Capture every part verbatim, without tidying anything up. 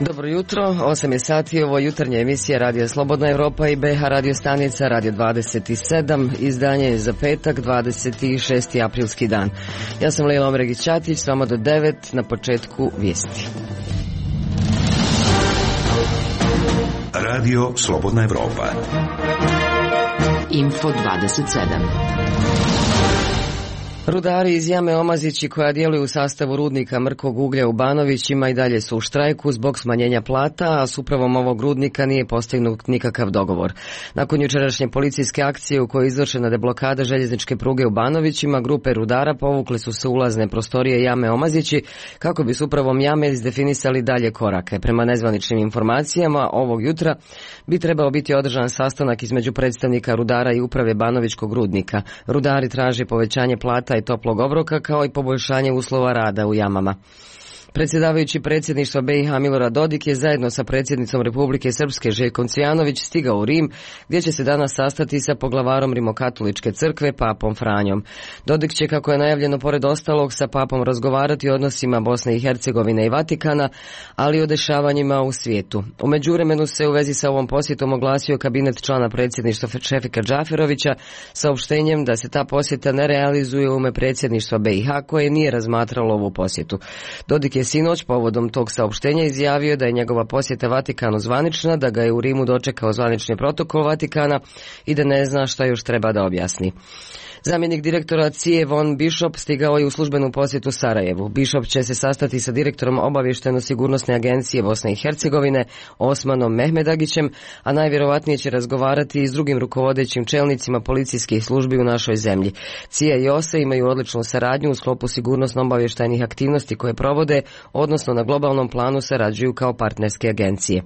Dobro jutro, osam je sati, ovo je jutarnja emisija Radio Slobodna Evropa i B H radio stanica Radio dvadeset sedam, izdanje je za petak, dvadeset šesti aprilski dan. Ja sam Lejla Omregić-Ćatić, s vama do devet, na početku vijesti. Radio Slobodna Evropa. Info dvadeset sedam. Rudari iz jame Omazići koja djeluju u sastavu rudnika mrkog uglja u Banovićima i dalje su u štrajku zbog smanjenja plata, a s upravom ovog rudnika nije postignut nikakav dogovor. Nakon jučerašnje policijske akcije u kojoj je izvršena deblokada željezničke pruge u Banovićima, grupe rudara povukle su se ulazne prostorije jame Omazići kako bi s upravom jame izdefinisali dalje korake. Prema nezvaničnim informacijama, ovog jutra bi trebao biti održan sastanak između predstavnika rudara i uprave Banovićkog rudnika. Rudari traže povećanje plata i toplog obroka kao i poboljšanje uslova rada u jamama. Predsjedavajući predsjedništva B i H Milorad Dodik je zajedno sa predsjednicom Republike Srpske Željkom Cvijanović stigao u Rim, gdje će se danas sastati sa poglavarom Rimokatoličke crkve, papom Franjom. Dodik će, kako je najavljeno, pored ostalog sa papom razgovarati o odnosima Bosne i Hercegovine i Vatikana, ali i o dešavanjima u svijetu. U međuvremenu se u vezi sa ovom posjetom oglasio kabinet člana predsjedništva Šefika Džaferovića saopštenjem da se ta posjeta ne realizuje u ime predsjedništva B i H koje nije razmatralo ovu posjetu. Dodik je sinoć povodom tog saopštenja izjavio da je njegova posjeta Vatikanu zvanična, da ga je u Rimu dočekao zvanični protokol Vatikana i da ne zna šta još treba da objasni. Zamjenik direktora C I E von Bishop stigao je u službenu posjetu Sarajevu. Bishop će se sastati sa direktorom obavještajno-sigurnosne agencije Bosne i Hercegovine Osmanom Mehmedagićem, a najvjerovatnije će razgovarati i s drugim rukovodećim čelnicima policijskih službi u našoj zemlji. C I E i O S E imaju odličnu saradnju u sklopu sigurnosno-obavještajnih aktivnosti koje provode, odnosno na globalnom planu sarađuju kao partnerske agencije.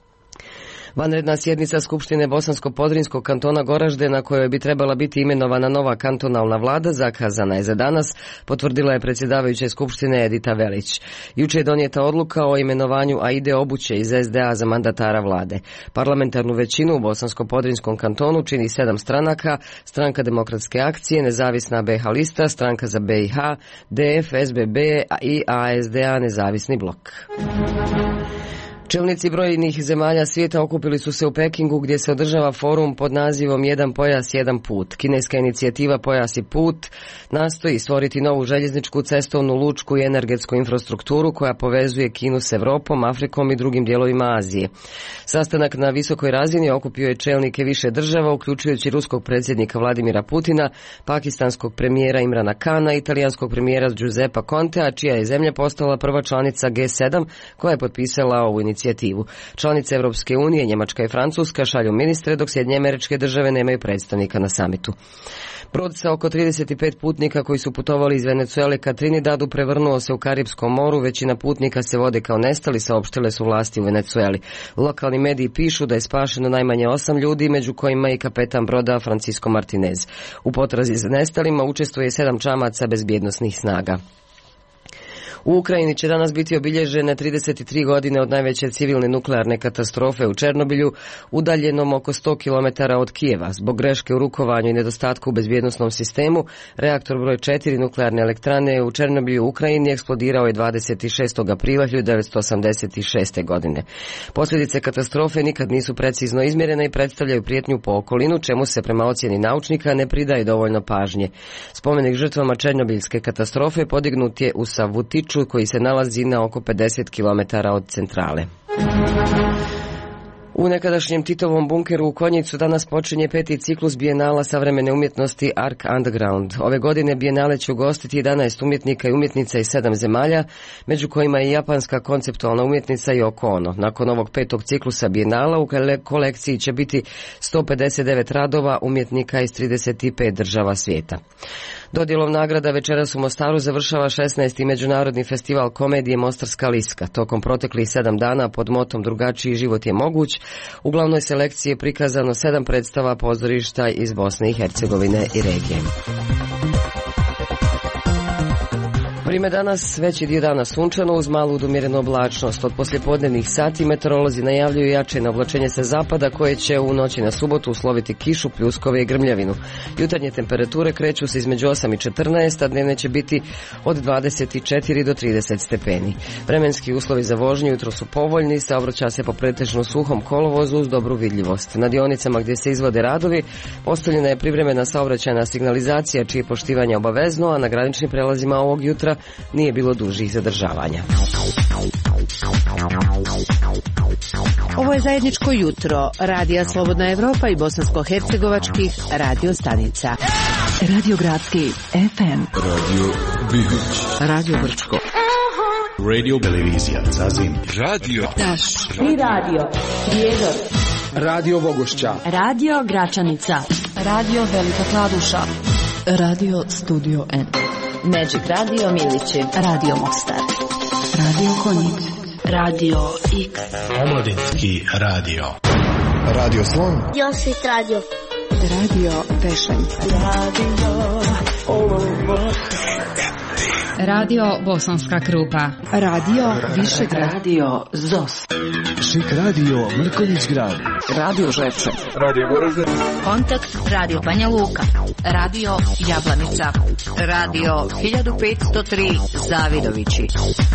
Vanredna sjednica Skupštine Bosansko-Podrinjskog kantona Goražde, na kojoj bi trebala biti imenovana nova kantonalna vlada, zakazana je za danas, potvrdila je predsjedavajuća Skupštine Edita Velić. Juče je donijeta odluka o imenovanju Aide Obuće iz S D A za mandatara vlade. Parlamentarnu većinu u Bosansko-Podrinjskom kantonu čini sedam stranaka: Stranka demokratske akcije, Nezavisna B H lista, Stranka za B i H, D F, S B B i A S D A Nezavisni blok. Čelnici brojnih zemalja svijeta okupili su se u Pekingu gdje se održava forum pod nazivom Jedan pojas, jedan put. Kineska inicijativa Pojas i put nastoji stvoriti novu željezničku, cestovnu, lučku i energetsku infrastrukturu koja povezuje Kinu s Evropom, Afrikom i drugim dijelovima Azije. Sastanak na visokoj razini okupio je čelnike više država, uključujući ruskog predsjednika Vladimira Putina, pakistanskog premijera Imrana Kana, italijanskog premijera Giuseppa Contea, čija je zemlja postala prva članica G sedam koja je potpisala ovu inicijativu. Članice Europske unije, Njemačka i Francuska šalju ministre, dok Sjedinjene Američke Države nemaju predstavnika na samitu. Brod sa oko trideset pet putnika koji su putovali iz Venezuele ka Trinidadu prevrnuo se u Karipskom moru, većina putnika se vode kao nestali, saopštile su vlasti u Venezueli. Lokalni mediji pišu da je spašeno najmanje osam ljudi, među kojima i kapetan broda Francisco Martinez. U potrazi za nestalima učestvuje sedam čamaca bezbjednosnih snaga. U Ukrajini će danas biti obilježene trideset tri godine od najveće civilne nuklearne katastrofe u Černobilju, udaljenom oko sto kilometara od Kijeva. Zbog greške u rukovanju i nedostatku u bezbjednosnom sistemu, reaktor broj četiri nuklearne elektrane u Černobilju u Ukrajini eksplodirao je dvadeset šestog aprila hiljadu devetsto osamdeset šeste. godine. Posljedice katastrofe nikad nisu precizno izmjerene i predstavljaju prijetnju po okolinu, čemu se prema ocjeni naučnika ne pridaje dovoljno pažnje. Spomenik žrtvama Černobiljske katastrofe podignut je u Savutiću, koji se nalazi na oko pedeset kilometara od centrale. U nekadašnjem Titovom bunkeru u Konjicu danas počinje peti ciklus Bijenala savremene umjetnosti Arc Underground. Ove godine Bijenale će ugostiti jedanaest umjetnika i umjetnica iz sedam zemalja, među kojima je japanska konceptualna umjetnica Yoko Ono. Nakon ovog petog ciklusa Bijenala u kolekciji će biti sto pedeset devet radova umjetnika iz trideset pet država svijeta. Dodjelom nagrada večeras u Mostaru završava šesnaesti međunarodni festival komedije Mostarska liska. Tokom proteklih sedam dana pod motom Drugačiji život je moguć, u glavnoj selekciji je prikazano sedam predstava pozorišta iz Bosne i Hercegovine i regije. Vrijeme danas, veći dio dana sunčano uz malu udumjerenu oblačnost. Od poslijepodnevnih sati meteorolozi najavljuju jačajno oblačenje sa zapada koje će u noći na subotu usloviti kišu, pljuskove i grmljavinu. Jutarnje temperature kreću se između osam i četrnaest, a dnevne će biti od dvadeset četiri do trideset stepeni. Vremenski uslovi za vožnju jutro su povoljni, saobraća se po pretežno suhom kolovozu uz dobru vidljivost. Na dionicama gdje se izvode radovi postavljena je privremena saobraćajna signalizacija čije poštivanje obavezno, a na graničnim prelazima ovog jutra nije bilo dužih zadržavanja. Ovo je zajedničko jutro Radija Slobodna Evropa i bosansko-hercegovačkih radio stanica. Radio Gradski F M, Radio Bihuć, Radio Brčko, Radio Televizija Zazin, Radio Taš i Radio Prijedor, Radio Vogošća, Radio Gračanica, Radio Velika Kladuša, Radio Studio N, Magic Radio Milići, Radio Mostar, Radio Konjic, Radio X, Omladinski radio, Radio Slon, Josit Radio, Radio Pešanica, Radio Radio Bosanska Krupa, Radio Višegrad, Radio Zos, Šik Radio Mrkonjić Grad, Radio Žepče, Radio Goražde, Kontakt Radio Banja Luka, Radio Jablanica, Radio hiljadu petsto tri Zavidovići.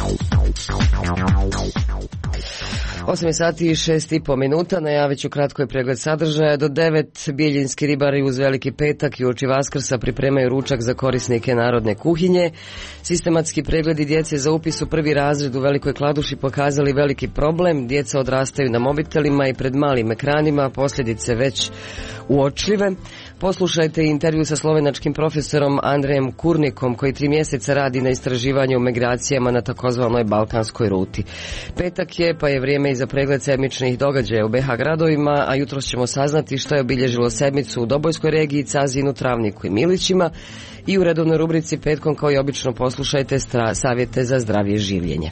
osam sati i šest i po minuta, najavit ću kratko je pregled sadržaja. Do devet bijeljinski ribari uz Veliki petak i uoči Vaskrsa pripremaju ručak za korisnike narodne kuhinje. Sistematski pregledi djece za upis u prvi razred u Velikoj Kladuši pokazali veliki problem. Djeca odrastaju na mobitelima i pred malim ekranima, posljedice već uočljive. Poslušajte intervju sa slovenačkim profesorom Andrejem Kurnikom koji tri mjeseca radi na istraživanju o migracijama na takozvanoj balkanskoj ruti. Petak je pa je vrijeme i za pregled sedmičnih događaja u B H gradovima, a jutros ćemo saznati što je obilježilo sedmicu u Dobojskoj regiji, Cazinu, Travniku i Milićima. I u redovnoj rubrici petkom kao i obično poslušajte stra- savjete za zdravije življenje.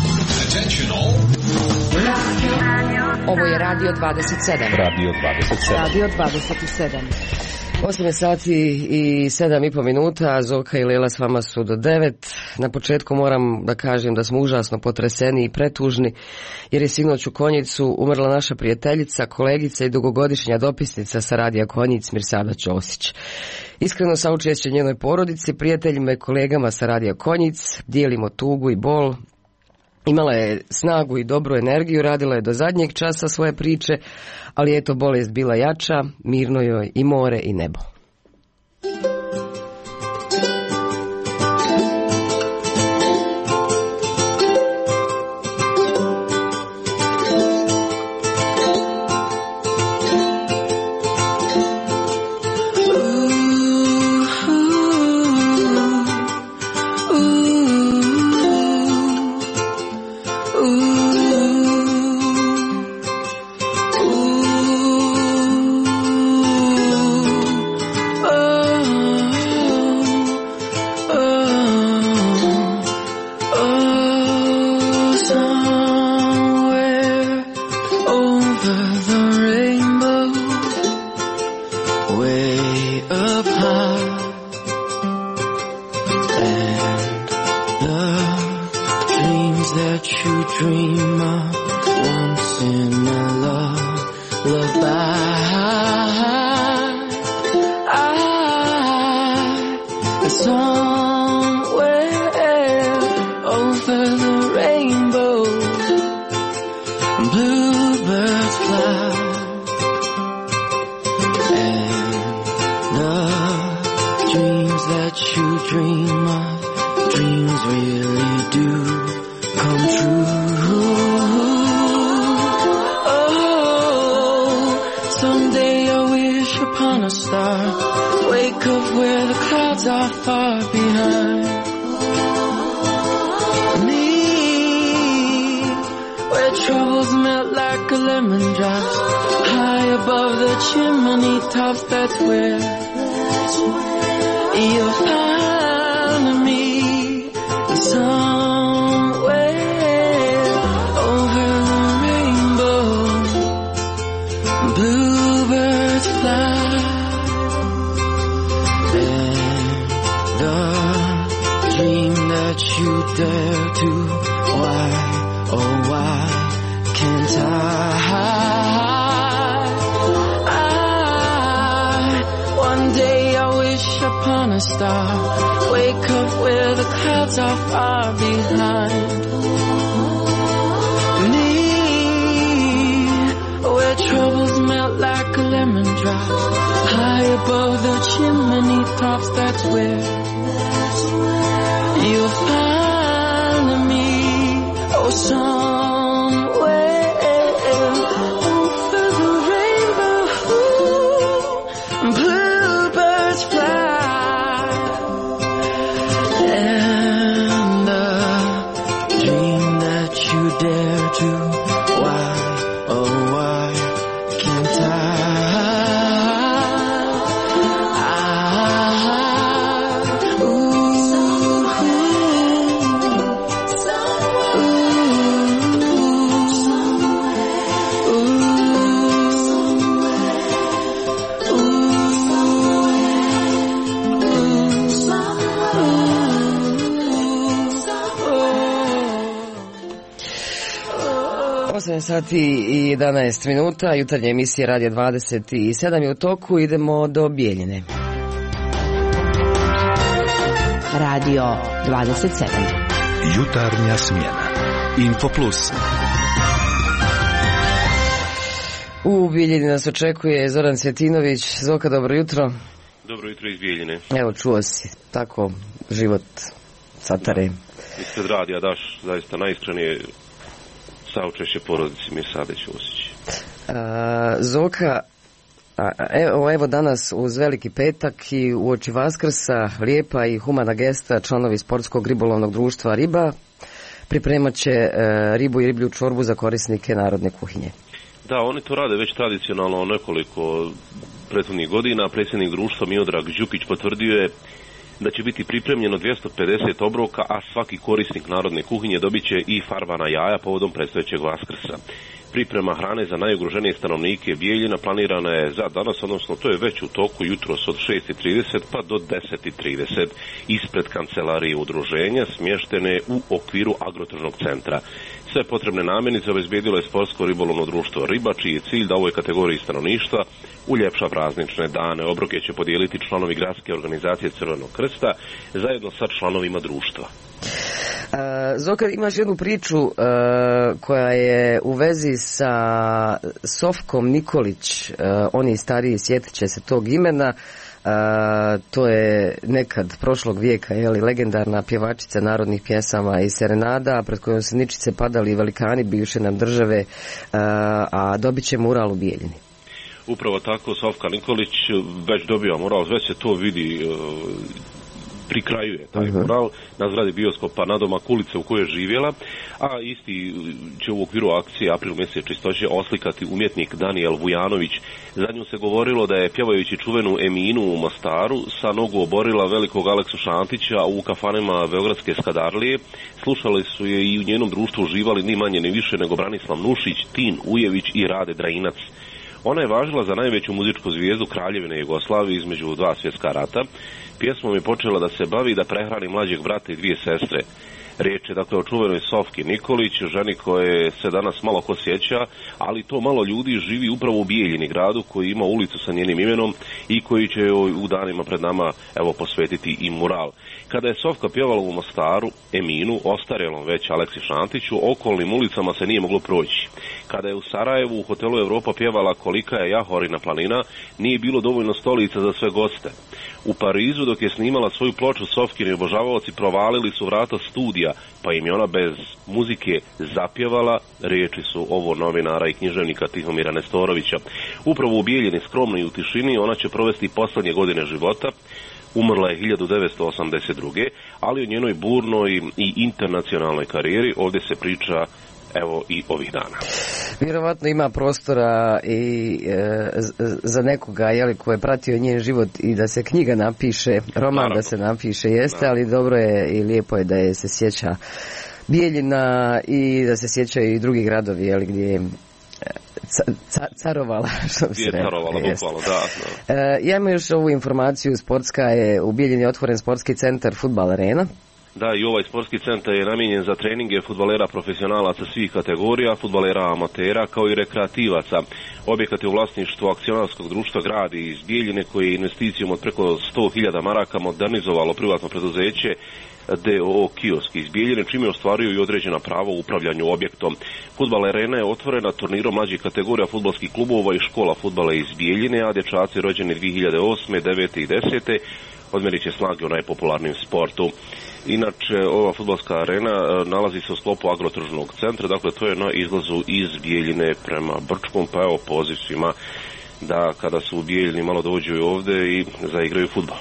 Ovo je Radio dvadeset sedam. Radio dvadeset sedam. Radio dvadeset sedam. osam sati i sedam i po minuta, Zoka i Lela s vama su do devet. Na početku moram da kažem da smo užasno potreseni i pretužni, jer je sinoć u Konjicu umrla naša prijateljica, kolegica i dugogodišnja dopisnica sa Radija Konjic, Mirsada Ćosić. Iskreno saučešće njenoj porodici, prijateljima i kolegama sa Radija Konjic, dijelimo tugu i bol. Imala je snagu i dobru energiju, radila je do zadnjeg časa svoje priče, ali eto bolest bila jača, mirno joj i more i nebo. star. Wake up where the clouds are far behind me, where troubles melt like a lemon drop. High above the chimney tops, that's where you'll find me. Oh, somewhere over the rainbow, bluebirds fly, and the dream that you dare to, why, oh why can't I? osam sati i jedanaest minuta, jutarnja emisija Radio dvadeset sedam je u toku, idemo do Bijeljine. Radio dvadeset sedam. Jutarnja smjena. Info Plus. U Bijeljini nas očekuje Zoran Cvjetinović. Zoka, dobro jutro. Dobro jutro iz Bijeljine. Evo, čuo si, tako život satare. Ispred radija daš zaista najiskrenije saučešće porodici Mirsade Ćosić. Zoka, a, evo, evo danas uz Veliki petak i uoči Vaskrsa lijepa i humana gesta članovi sportskog ribolovnog društva Riba pripremat će e, ribu i riblju čorbu za korisnike narodne kuhinje. Da, oni to rade već tradicionalno nekoliko prethodnih godina. Predsjednik društva Miodrag Đukić potvrdio je da će biti pripremljeno dvjesto pedeset obroka, a svaki korisnik narodne kuhinje dobit će i farbana jaja povodom predstojećeg Vaskrsa. Priprema hrane za najugroženije stanovnike Bijeljina planirana je za danas, odnosno to je već u toku, jutros od šest i trideset pa do deset i trideset ispred kancelarije udruženja smještene u okviru agrotržnog centra. Sve potrebne namirnice obezbijedilo je sportsko ribolovno društvo Riba, čiji je cilj da ovoj kategoriji stanovništva uljepša praznične dane. Obroke će podijeliti članovi gradske organizacije Crvenog krsta zajedno sa članovima društva. Zoka, imaš jednu priču uh, koja je u vezi sa Sofkom Nikolić, uh, oni stariji sjetit će se tog imena. Uh, to je nekad prošlog vijeka, je li, legendarna pjevačica narodnih pjesama i serenada, pred kojom se ničice padali velikani bivše nam države, uh, a dobit će mural u Bijeljini. Upravo tako, Sofka Nikolić već dobija mural, već se to vidi, uh, pri kraju je taj uh-huh. mural na zgradi bioskopa nadomak ulice u kojoj je živjela, a isti će u okviru akcije April mjesec čistoće oslikati umjetnik Danijel Vujanović. Za nju se govorilo da je pjevajući čuvenu Eminu u Mostaru sa nogu oborila velikog Aleksu Šantića u kafanima Beogradske Skadarlije. Slušali su je i u njenom društvu uživali ni manje ni više nego Branislav Nušić, Tin Ujević i Rade Drajinac. Ona je važila za najveću muzičku zvijezdu Kraljevine Jugoslavije između dva svjetska rata. Pjesmom je počela da se bavi da prehrani mlađeg brata i dvije sestre. Riječ je dakle o čuvenoj Sofki Nikolić, ženi koje se danas malo ko sjeća, ali to malo ljudi živi upravo u Bijeljini, gradu koji ima ulicu sa njenim imenom i koji će u danima pred nama evo posvetiti i mural. Kada je Sofka pjevala u Mostaru, Eminu, ostarjelom već Aleksi Šantiću, okolnim ulicama se nije moglo proći. Kada je u Sarajevu u hotelu Europa pjevala Kolika je Jahorina planina, nije bilo dovoljno stolica za sve goste. U Parizu, dok je snimala svoju ploču, Sofkini obožavaoci provalili su vrata studija, pa im je ona bez muzike zapjevala. Riječi su ovo novinara i književnika Tihomira Nestorovića. Upravo u Bijeljini, skromno i u tišini, ona će provesti posljednje godine života. Umrla je hiljadu devetsto osamdeset druge. ali o njenoj burnoj i internacionalnoj karijeri ovdje se priča evo i ovih dana. Vjerovatno ima prostora i e, za nekoga jeli, ko je pratio njen život i da se knjiga napiše, roman Naravno. da se napiše, jeste, ali dobro je i lijepo je da je se sjeća Bijeljina i da se sjećaju i drugi gradovi jeli, gdje je ca, ca, carovala, što bi se rekao. Carovala, bukvalno, da. da. E, ja imam još ovu informaciju, sportska je u Bijeljini otvoren sportski centar Fudbal Arena. Da, i ovaj sportski centar je namijenjen za treninge fudbalera profesionalaca svih kategorija, fudbalera amatera kao i rekreativaca. Objekat je u vlasništvu akcionarskog društva Gradi iz Bijeljine koji je investicijom od preko sto hiljada maraka modernizovalo privatno preduzeće D O O Kiosk iz Bijeljine, čime ostvaruju i određena prava u upravljanju objektom. Fudbal arena je otvorena turnirom mlađih kategorija fudbalskih klubova i škola fudbala iz Bijeljine, a dječaci rođeni dvije hiljade osme, devete i desete odmjerit će snage u najpopularnijem sportu. Inače, ova fudbalska arena nalazi se u sklopu agrotržnog centra, dakle to je na izlazu iz Bijeljine prema Brčkom, pa evo poziv svima da kada su u Bijeljini malo dođu ovdje i zaigraju fudbal.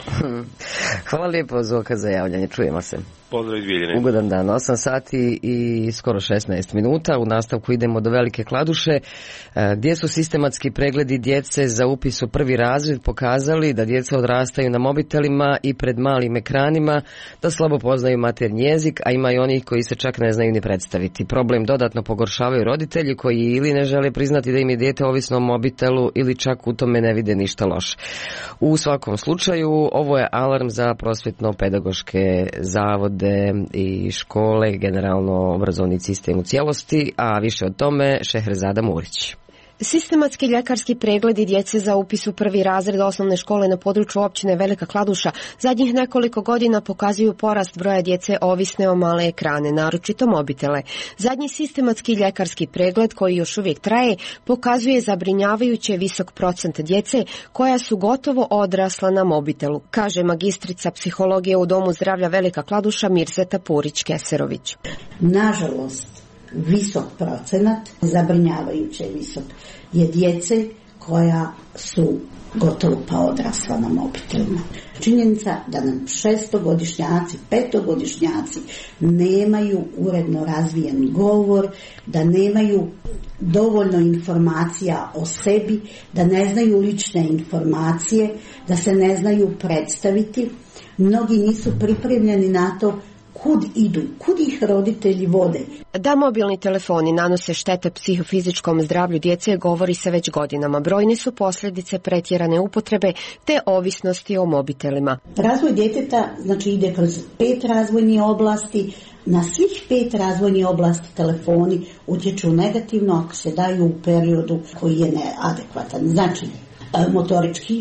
Hvala lijepo Zoka za javljanje, čujemo se. Pozdrav iz Bijeljine. Ugodan dan, osam sati i skoro šesnaest minuta. U nastavku idemo do Velike Kladuše, gdje su sistematski pregledi djece za upis u prvi razred pokazali da djeca odrastaju na mobitelima i pred malim ekranima, da slabo poznaju maternji jezik, a ima i onih koji se čak ne znaju ni predstaviti. Problem dodatno pogoršavaju roditelji koji ili ne žele priznati da im je dijete ovisno o mobitelu ili čak u tome ne vide ništa loše. U svakom slučaju, ovo je alarm za prosvjetno-pedagoške zavode i škole, generalno obrazovni sistem u cijelosti, a više od tome Šeherzada Murić. Sistematski ljekarski pregledi djece za upis u prvi razred osnovne škole na području općine Velika Kladuša zadnjih nekoliko godina pokazuju porast broja djece ovisne o male ekrane, naročito mobitele. Zadnji sistematski ljekarski pregled, koji još uvijek traje, pokazuje zabrinjavajuće visok procent djece koja su gotovo odrasla na mobitelu, kaže magistrica psihologije u Domu zdravlja Velika Kladuša Mirzeta Purić-Keserović. Nažalost, visok procenat, zabrinjavajuće visok, je djece koja su gotovo pa odrasla na mobitelima. Činjenica da nam šestogodišnjaci, petogodišnjaci nemaju uredno razvijen govor, da nemaju dovoljno informacija o sebi, da ne znaju lične informacije, da se ne znaju predstaviti. Mnogi nisu pripremljeni na to kud idu, kud ih roditelji vode. Da mobilni telefoni nanose štete psihofizičkom zdravlju djece govori se već godinama. Brojne su posljedice pretjerane upotrebe te ovisnosti o mobitelima. Razvoj djeteta znači ide kroz pet razvojnih oblasti. Na svih pet razvojnih oblasti telefoni utječu negativno ako se daju u periodu koji je neadekvatan. Znači motorički,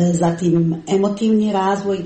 zatim emotivni razvoj,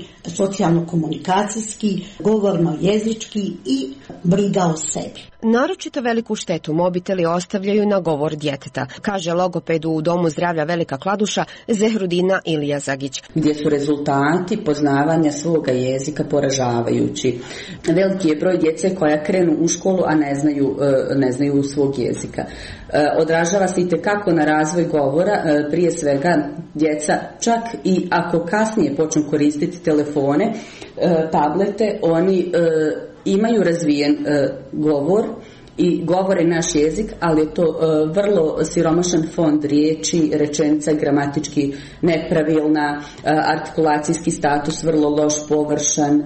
socijalno-komunikacijski, govorno-jezički i briga o sebi. Naročito veliku štetu mobiteli ostavljaju na govor djeteta, kaže logoped u Domu zdravlja Velika Kladuša Zehrudina Ilijazagić. Gdje su rezultati poznavanja svoga jezika poražavajući. Veliki je broj djece koja krenu u školu, a ne znaju, ne znaju svog jezika. Odražava se itekako na razvoj govora, prije svega djeca čak i ako kasnije počnu koristiti telefone, tablete, oni imaju razvijen govor i govore naš jezik, ali je to vrlo siromašan fond riječi, rečenica gramatički nepravilna, artikulacijski status vrlo loš, površan,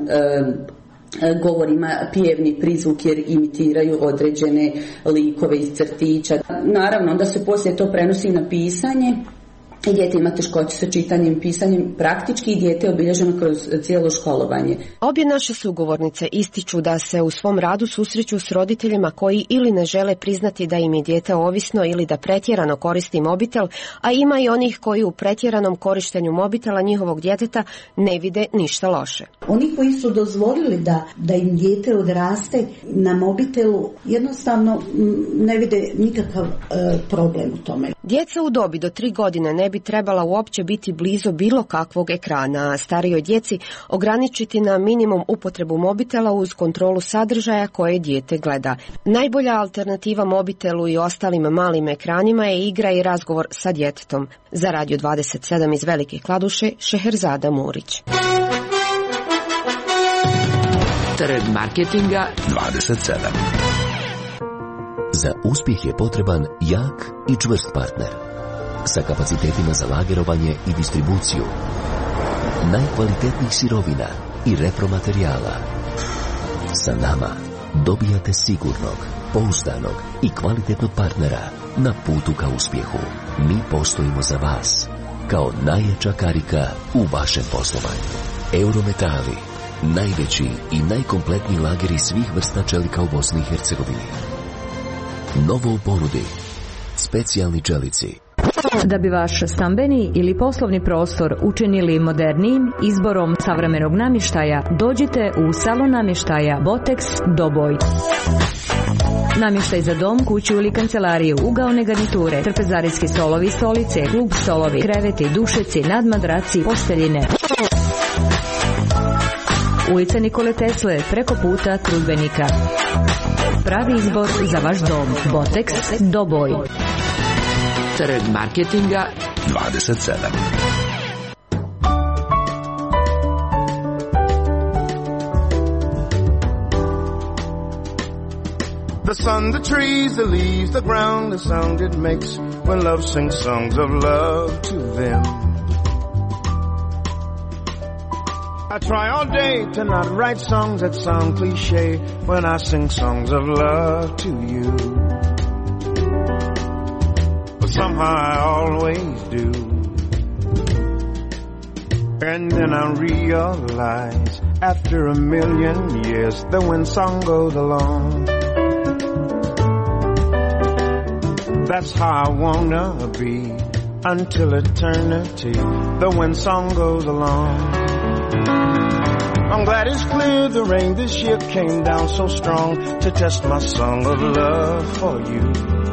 govor ima pjevni prizvuk jer imitiraju određene likove iz crtića. Naravno, onda se poslije to prenosi na pisanje. I dijete ima teškoće sa čitanjem i pisanjem, praktički i dijete je obilježeno kroz cijelo školovanje. Obje naše sugovornice ističu da se u svom radu susreću s roditeljima koji ili ne žele priznati da im je dijete ovisno ili da pretjerano koristi mobitel, a ima i onih koji u pretjeranom korištenju mobitela njihovog djeteta ne vide ništa loše. Oni koji su dozvolili da, da im dijete odraste na mobitelu jednostavno ne vide nikakav e, problem u tome. Djeca u dobi do tri godine ne bi trebala uopće biti blizu bilo kakvog ekrana, a starijoj djeci ograničiti na minimum upotrebu mobitela uz kontrolu sadržaja koje dijete gleda. Najbolja alternativa mobitelu i ostalim malim ekranima je igra i razgovor sa djetetom. Za Radio dvadeset sedam iz Velike Kladuše, Šeherzada Murić. Trg marketinga dvadeset sedam. Za uspjeh je potreban jak i čvrst partner sa kapacitetima za lagerovanje i distribuciju najkvalitetnijih sirovina i repromaterijala. Sa nama dobijate sigurnog, pouzdanog i kvalitetnog partnera na putu ka uspjehu. Mi postojimo za vas kao najjača karika u vašem poslovanju. Eurometali, Najveći i najkompletniji lageri svih vrsta čelika u Bosni i Hercegovini. Novo u ponudi. Specijalni čelici. Da bi vaš stambeni ili poslovni prostor učinili modernijim izborom savremenog namještaja, dođite u salon namještaja Botex Doboj. Namještaj za dom, kuću ili kancelariju, ugaone garniture, trpezarijski stolovi, stolice, klub stolovi, kreveti, dušeci, nadmadraci, posteljine. Ulica Nikole Tesle, preko puta Trudbenika. Pravi izbor za vaš dom. Botex Doboj. Trg marketinga dvadeset sedam. The sun, the trees, the leaves, the ground, the sound it makes when love sings songs of love to them. I try all day to not write songs that sound cliche when I sing songs of love to you. But somehow I always do. And then I realize after a million years that when song goes along, that's how I wanna be until eternity, the when song goes along. I'm glad it's clear the rain this year came down so strong to test my song of love for you.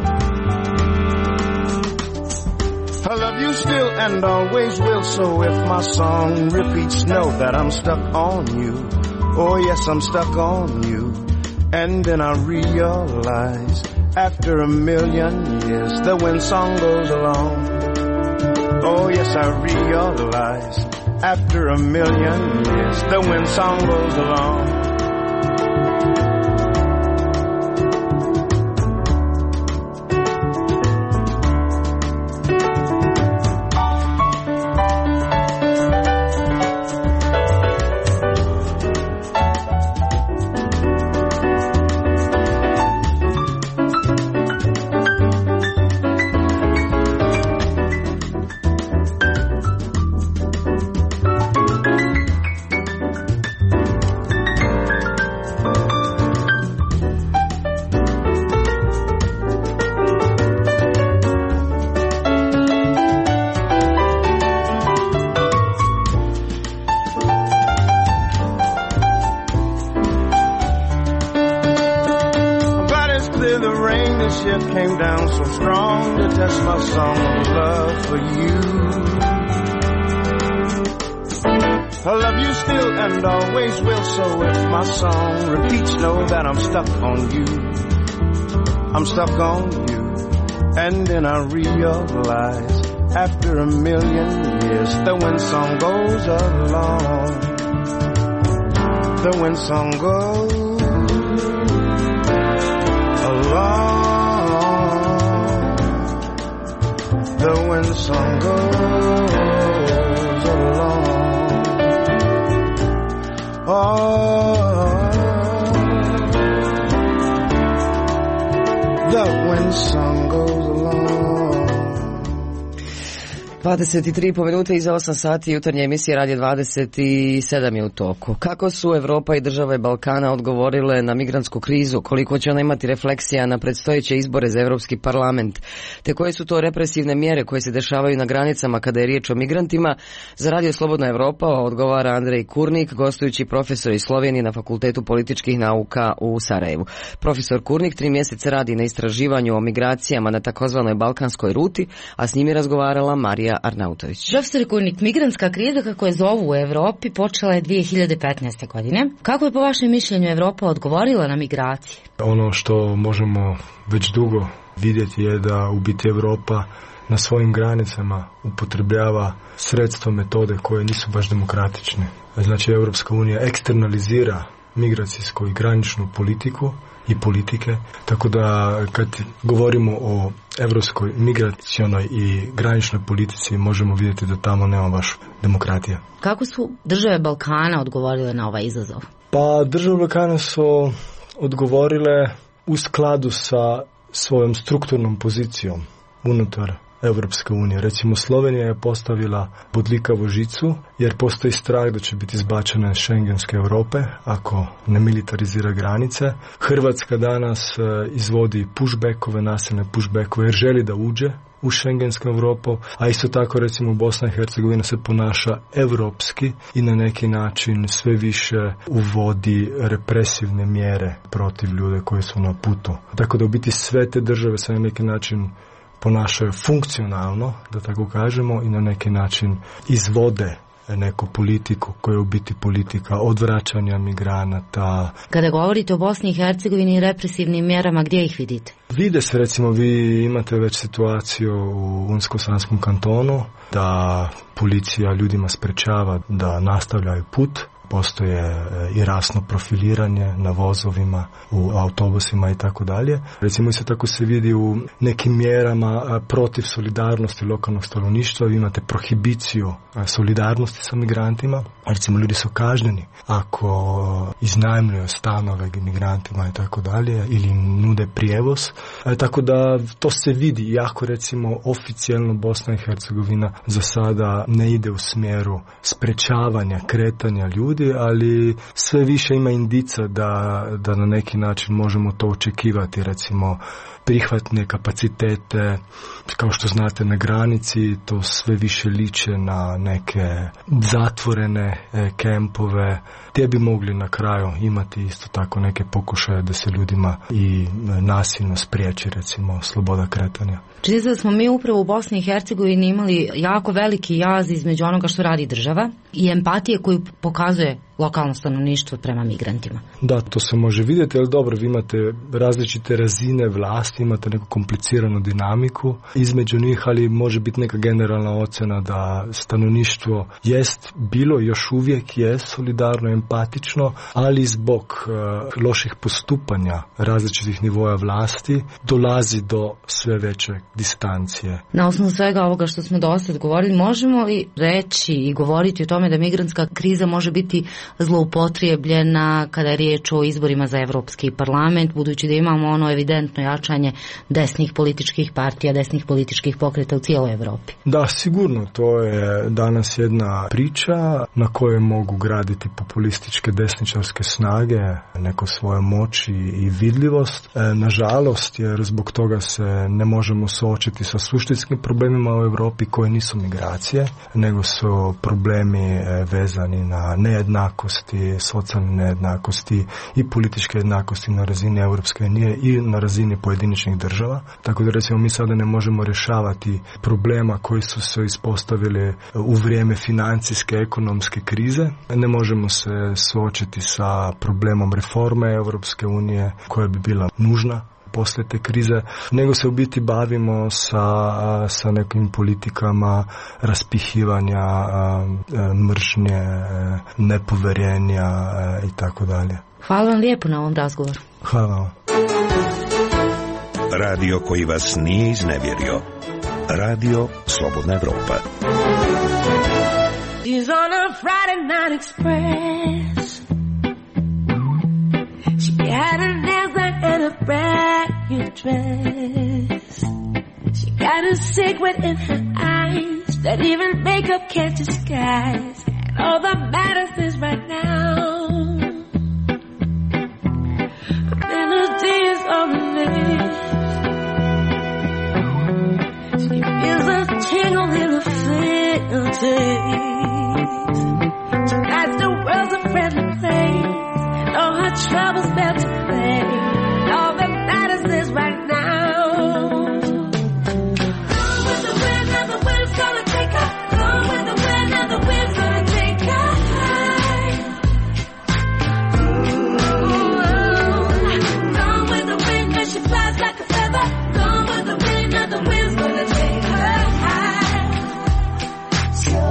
I love you still and always will, so if my song repeats, know that I'm stuck on you. Oh yes, I'm stuck on you. And then I realize after a million years that when song goes along, oh yes, I realize after a million years that when song goes along. I'm stuck on you, and then I realize after a million years that when song goes along, the when song goes along, the when song goes along, oh. When song goes along. dvadeset tri po minute iza osam sati jutarnje emisije Radio dvadeset sedam je u toku. Kako su Evropa i države Balkana odgovorile na migrantsku krizu, koliko će ona imati refleksija na predstojeće izbore za Europski parlament, te koje su to represivne mjere koje se dešavaju na granicama kada je riječ o migrantima, za Radio Slobodna Evropa odgovara Andrej Kurnik, gostujući profesor iz Slovenije na Fakultetu političkih nauka u Sarajevu. Profesor Kurnik tri mjeseca radi na istraživanju o migracijama na takozvanoj balkanskoj ruti, a s njim je razgovarala Marija Arnautović. Profesor Kurnik, migrantska kriza, kako je zovu u Evropi, počela je dvije hiljade petnaeste. godine. Kako je po vašem mišljenju Evropa odgovorila na migracije? Ono što možemo već dugo vidjeti je da u biti Evropa na svojim granicama upotrebljava sredstva, metode koje nisu baš demokratične. Znači, Europska unija eksternalizira migracijsku i graničnu politiku i politike, tako da kad govorimo o europskoj migracionoj i graničnoj politici možemo vidjeti da tamo nema baš demokratija. Kako su države Balkana odgovorile na ovaj izazov? Pa države Balkana su odgovorile u skladu sa svojom strukturnom pozicijom unutar Europske unije. Recimo Slovenija je postavila bodljikavu žicu jer postoji strah da će biti izbačena iz Schengenske Europe ako ne militarizira granice. Hrvatska danas izvodi pushbackove, nasilne pushbackove jer želi da uđe u Schengensku Europu, a isto tako recimo Bosna i Hercegovina se ponaša europski i na neki način sve više uvodi represivne mjere protiv ljude koji su na putu. Tako da u biti sve te države se na neki način ponašaju funkcionalno, da tako kažemo, i na neki način izvode neku politiku koja je u biti politika odvraćanja migranata. Kada govorite o Bosni i Hercegovini i represivnim mjerama, gdje ih vidite? Vide se, recimo, vi imate već situaciju u Unsko-Sanskom kantonu da policija ljudima sprečava da nastavljaju put. Postoje i rasno profiliranje na vozovima, u autobusima i tako dalje. Recimo isto tako se vidi u nekim mjerama protiv solidarnosti lokalnog stanovništva. Vi imate prohibiciju solidarnosti sa migrantima. Recimo ljudi su kažnjeni ako iznajmljuju stanove migrantima i tako dalje ili im nude prijevoz. E, tako da to se vidi, iako recimo oficijalno Bosna i Hercegovina za sada ne ide u smjeru sprečavanja kretanja ljudi, ali sve više ima indica da, da na neki način možemo to očekivati, recimo prihvatne kapacitete, kao što znate na granici, to sve više liče na neke zatvorene e, kempove, gdje bi mogli na kraju imati isto tako neke pokušaje da se ljudima i e, nasilno spriječi recimo sloboda kretanja. Čini se da smo mi upravo u Bosni i Hercegovini imali jako veliki jaz između onoga što radi država i empatije koju pokazuje lokalno stanovništvo prema migrantima. Da, to se može vidjeti, ali dobro, vi imate različite razine vlasti, imate neku kompliciranu dinamiku između njih, ali može biti neka generalna ocjena da stanovništvo jest bilo, još uvijek je solidarno, empatično, ali zbog uh, loših postupanja različitih nivoja vlasti dolazi do sve veće distancije. Na osnovu svega ovoga što smo dosta govorili, možemo li reći i govoriti o tome da migrantska kriza može biti zloupotrijebljena kada je riječ o izborima za Europski parlament, budući da imamo ono evidentno jačanje desnih političkih partija, desnih političkih pokreta u cijeloj Europi? Da, sigurno, to je danas jedna priča na kojoj mogu graditi populističke desničarske snage, neko svoje moći i vidljivost. E, nažalost, jer zbog toga se ne možemo suočiti sa suštinskim problemima u Europi koje nisu migracije, nego su problemi vezani na nejednakosti, socijalne nejednakosti i političke jednakosti na razini Europske unije i na razini pojedinačnih država. Tako da recimo mi sada ne možemo rješavati problema koji su se ispostavili u vrijeme financijske, ekonomske krize. Ne možemo se suočiti sa problemom reforme Europske unije koja bi bila nužna poslije te krize, nego se u biti bavimo sa, sa nekim politikama raspihivanja mržnje, nepovjerenja i tako dalje. Hvala vam lijepo na ovom razgovoru. Hvala vam. Radio koji vas nije iznevjerio. Radio Slobodna Evropa. She's on a Friday night express. She had her nails done and a brand new dress. She got a secret in her eyes that even makeup can't disguise. And all that matters is right now. The melody is on the lips. She feels a tingle in her fingertips. Tonight the world's a friendly place. All her troubles fell to play. All that matters is right now. Gone with the wind and the wind's gonna take her. Gone with the wind and the wind's gonna take her high. Gone with the wind and she flies like a feather. Gone with the wind and the wind's gonna take her high. So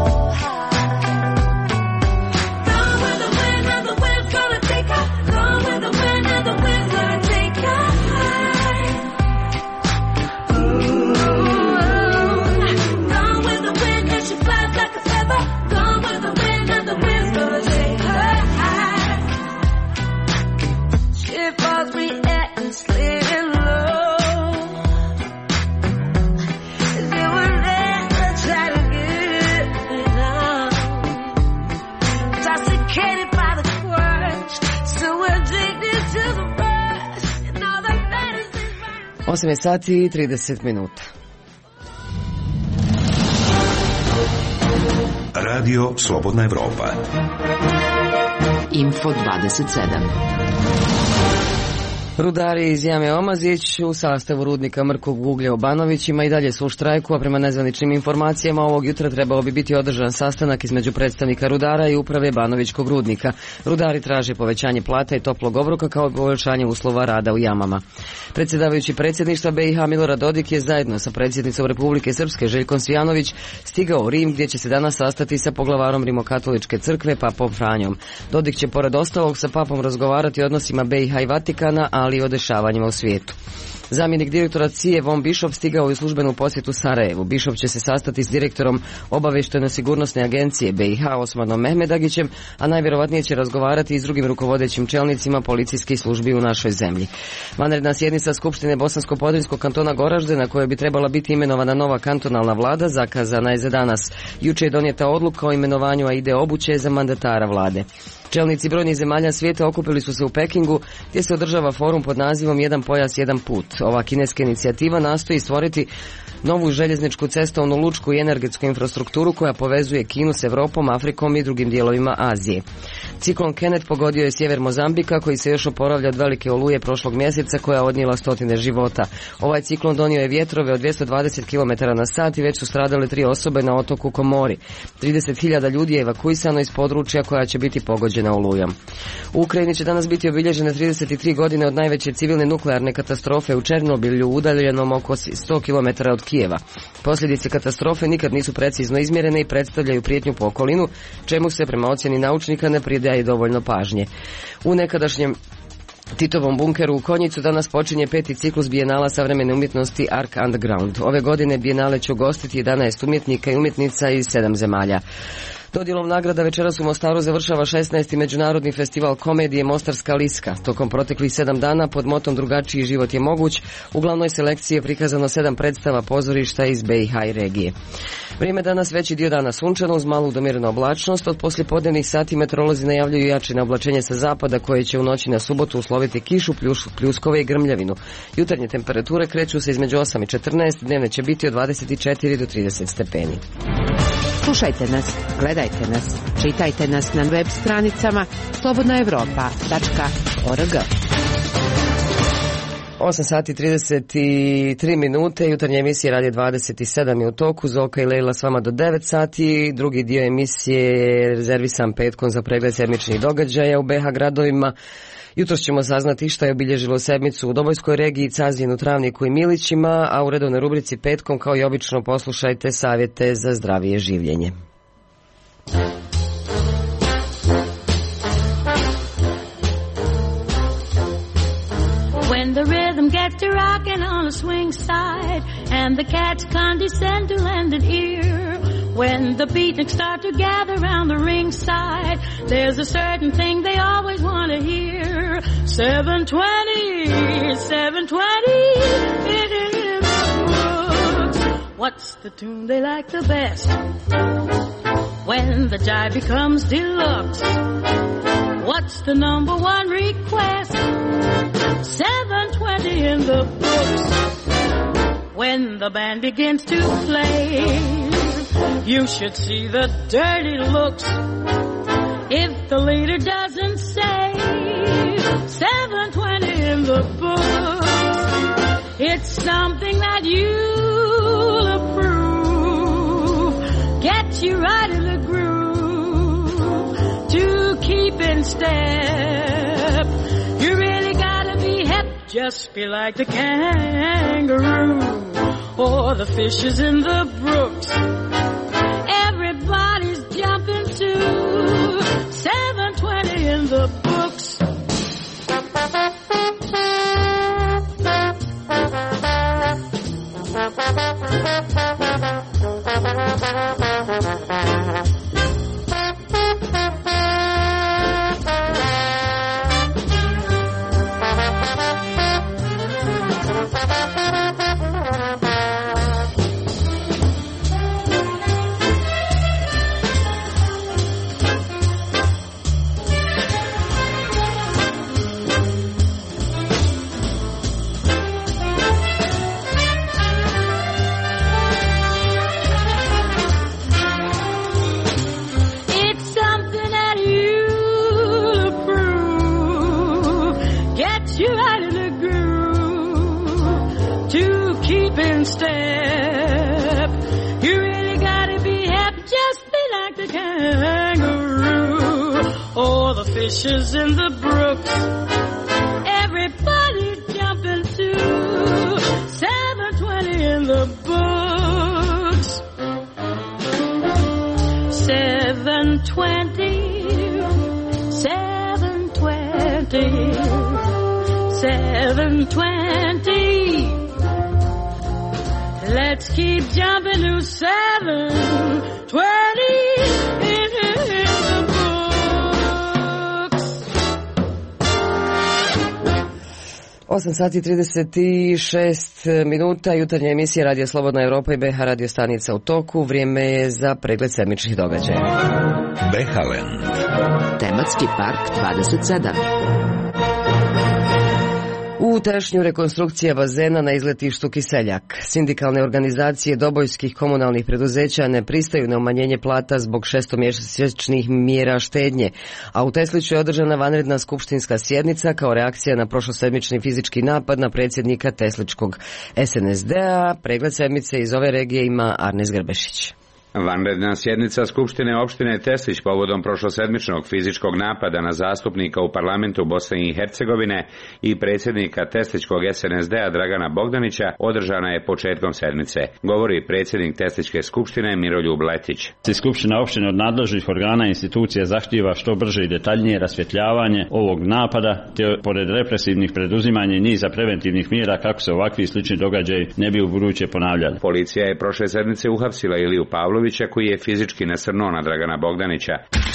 high. Gone with the wind and the wind's gonna take her. Gone with the wind osam je sati i trideset minuta. Radio Slobodna Evropa. Info dvadeset sedam. Rudari iz jame Omazić u sastavu rudnika Mrkog uglja u Banovićima i dalje su u štrajku, a prema nezvaničnim informacijama ovog jutra trebao bi biti održan sastanak između predstavnika rudara i uprave Banovićkog rudnika. Rudari traže povećanje plata i toplog obroka kao i poboljšanje uslova rada u jamama. Predsjedavajući predsjedništva B i H Milorad Dodik je zajedno sa predsjednicom Republike Srpske Željkom Cvijanović stigao u Rim, gdje će se danas sastati sa poglavarom Rimokatoličke crkve papom Franjom. Dodik će pored ostalog sa papom razgovarati o odnosima B i H i Vatikana, ali i o dešavanjima u svijetu. Zamjenik direktora C I E Von Bišov stigao je u službenu posjetu Sarajevu. Bišov će se sastati s direktorom obavještajno-sigurnosne agencije B i H Osmanom Mehmedagićem, a najvjerovatnije će razgovarati i s drugim rukovodećim čelnicima policijskih službi u našoj zemlji. Vanredna sjednica Skupštine Bosansko-Podrinjskog kantona Goražde, na kojoj bi trebala biti imenovana nova kantonalna vlada, zakazana je za danas. Juče je donijeta odluka o imenovanju Aide Obuće za mandatara vlade. Čelnici brojnih zemalja svijeta okupili su se u Pekingu, gdje se održava forum pod nazivom Jedan pojas, jedan put. Ova kineska inicijativa nastoji stvoriti novu željezničku, cestovnu, lučku i energetsku infrastrukturu koja povezuje Kinu s Evropom, Afrikom i drugim dijelovima Azije. Ciklon Kenneth pogodio je sjever Mozambika, koji se još oporavlja od velike oluje prošlog mjeseca koja je odnijela stotine života. Ovaj ciklon donio je vjetrove od dvjesto dvadeset kilometara na sat i već su stradale tri osobe na otoku Komori. trideset hiljada ljudi je evakuisano iz područja koja će biti pogođena olujom. U Ukrajini će danas biti obilježene trideset tri godine od najveće civilne nuklearne katastrofe u Černobilju, udaljenom oko sto kilometara od Kijeva. Posljedice katastrofe nikad nisu precizno izmjerene i predstavljaju prijetnju po okolinu, čemu se prema ocjeni naučnika ne pridaje dovoljno pažnje. U nekadašnjem Titovom bunkeru u Konjicu danas počinje peti ciklus bijenala savremene umjetnosti Arc Underground. Ove godine bijenale će ugostiti jedanaest umjetnika i umjetnica iz sedam zemalja. Dodjelom nagrada večeras u Mostaru završava šesnaesti međunarodni festival komedije Mostarska liska. Tokom proteklih sedam dana pod motom Drugačiji život je moguć u glavnoj selekciji je prikazano sedam predstava pozorišta iz B i H i regije. Vrijeme danas veći dio dana sunčano uz malu domjerenu oblačnost. Od poslijepodnevnih sati meteorolozi najavljuju jače oblačenje sa zapada koje će u noći na subotu usloviti kišu, pljuskove i grmljavinu. Jutarnje temperature kreću se između osam i četrnaest, dnevne će biti od dvadeset četiri do trideset stepeni. Slušajte nas, gledajte nas, čitajte nas na web stranicama slobodna evropa tačka org. osam sati trideset tri minute, jutarnje emisije Radio dvadeset sedam je u toku, Zoka i Lejla s vama do devet sati, drugi dio emisije je rezervisan petkom za pregled sedmičnih događaja u B H gradovima. Jutros ćemo saznati šta je obilježilo sedmicu u Dobojskoj regiji, Cazinu, Travniku i Milićima, a u redovnoj rubrici petkom kao i obično poslušajte savjete za zdravije življenje. When the rhythm gets to rockin' on a swing side and the cats condescend to lend an ear, when the beatniks start to gather round the ringside, there's a certain thing they always want to hear. seven twenty, seven twenty, it is Brooks. What's the tune they like the best? When the jive becomes deluxe, what's the number one request? seven twenty in the books. When the band begins to play, you should see the dirty looks if the leader doesn't say seven twenty in the books. It's something that you'll approve, get you right in the groove to keep in step. You really gotta be hep, just be like the kangaroo or the fishes in the brooks. Everybody's jumping to seven twenty in the books. fishes in the brooks. Everybody jumping to seven twenty in the books. seven twenty, seven twenty, seven twenty. Let's keep jumping to seven twenty in the books. osam sati trideset šest minuta, jutarnja emisija Radio Slobodna Evropa i B H radio stanica u toku. Vrijeme je za pregled sedmičnih događaja. Behalen. Tematski park dvadeset sedam. U Tešnju rekonstrukcija bazena na izletištu Kiseljak. Sindikalne organizacije dobojskih komunalnih preduzeća ne pristaju na umanjenje plata zbog šestomjesečnih mjera štednje, a u Tesliću je održana vanredna skupštinska sjednica kao reakcija na prošlosedmični fizički napad na predsjednika Tesličkog S N S D-a. Pregled sedmice iz ove regije ima Arnes Grbešić. Vanredna sjednica Skupštine opštine Teslić povodom prošlosedmičnog fizičkog napada na zastupnika u parlamentu Bosne i Hercegovine i predsjednika Tesličkog S N S D-a Dragana Bogdanića održana je početkom sedmice. Govori predsjednik Tesličke skupštine Miroljub Letić. Skupština opštine od nadležnih organa i institucija zahtijeva što brže i detaljnije rasvjetljavanje ovog napada, te pored represivnih preduzimanja i niza preventivnih mjera kako se ovakvi slični događaji ne bi u buduće ponavljali. Policija je prošle sedmice uhapsila Iliju Pavlovića koji je fizički nasrnuo na Dragana Bogdanića.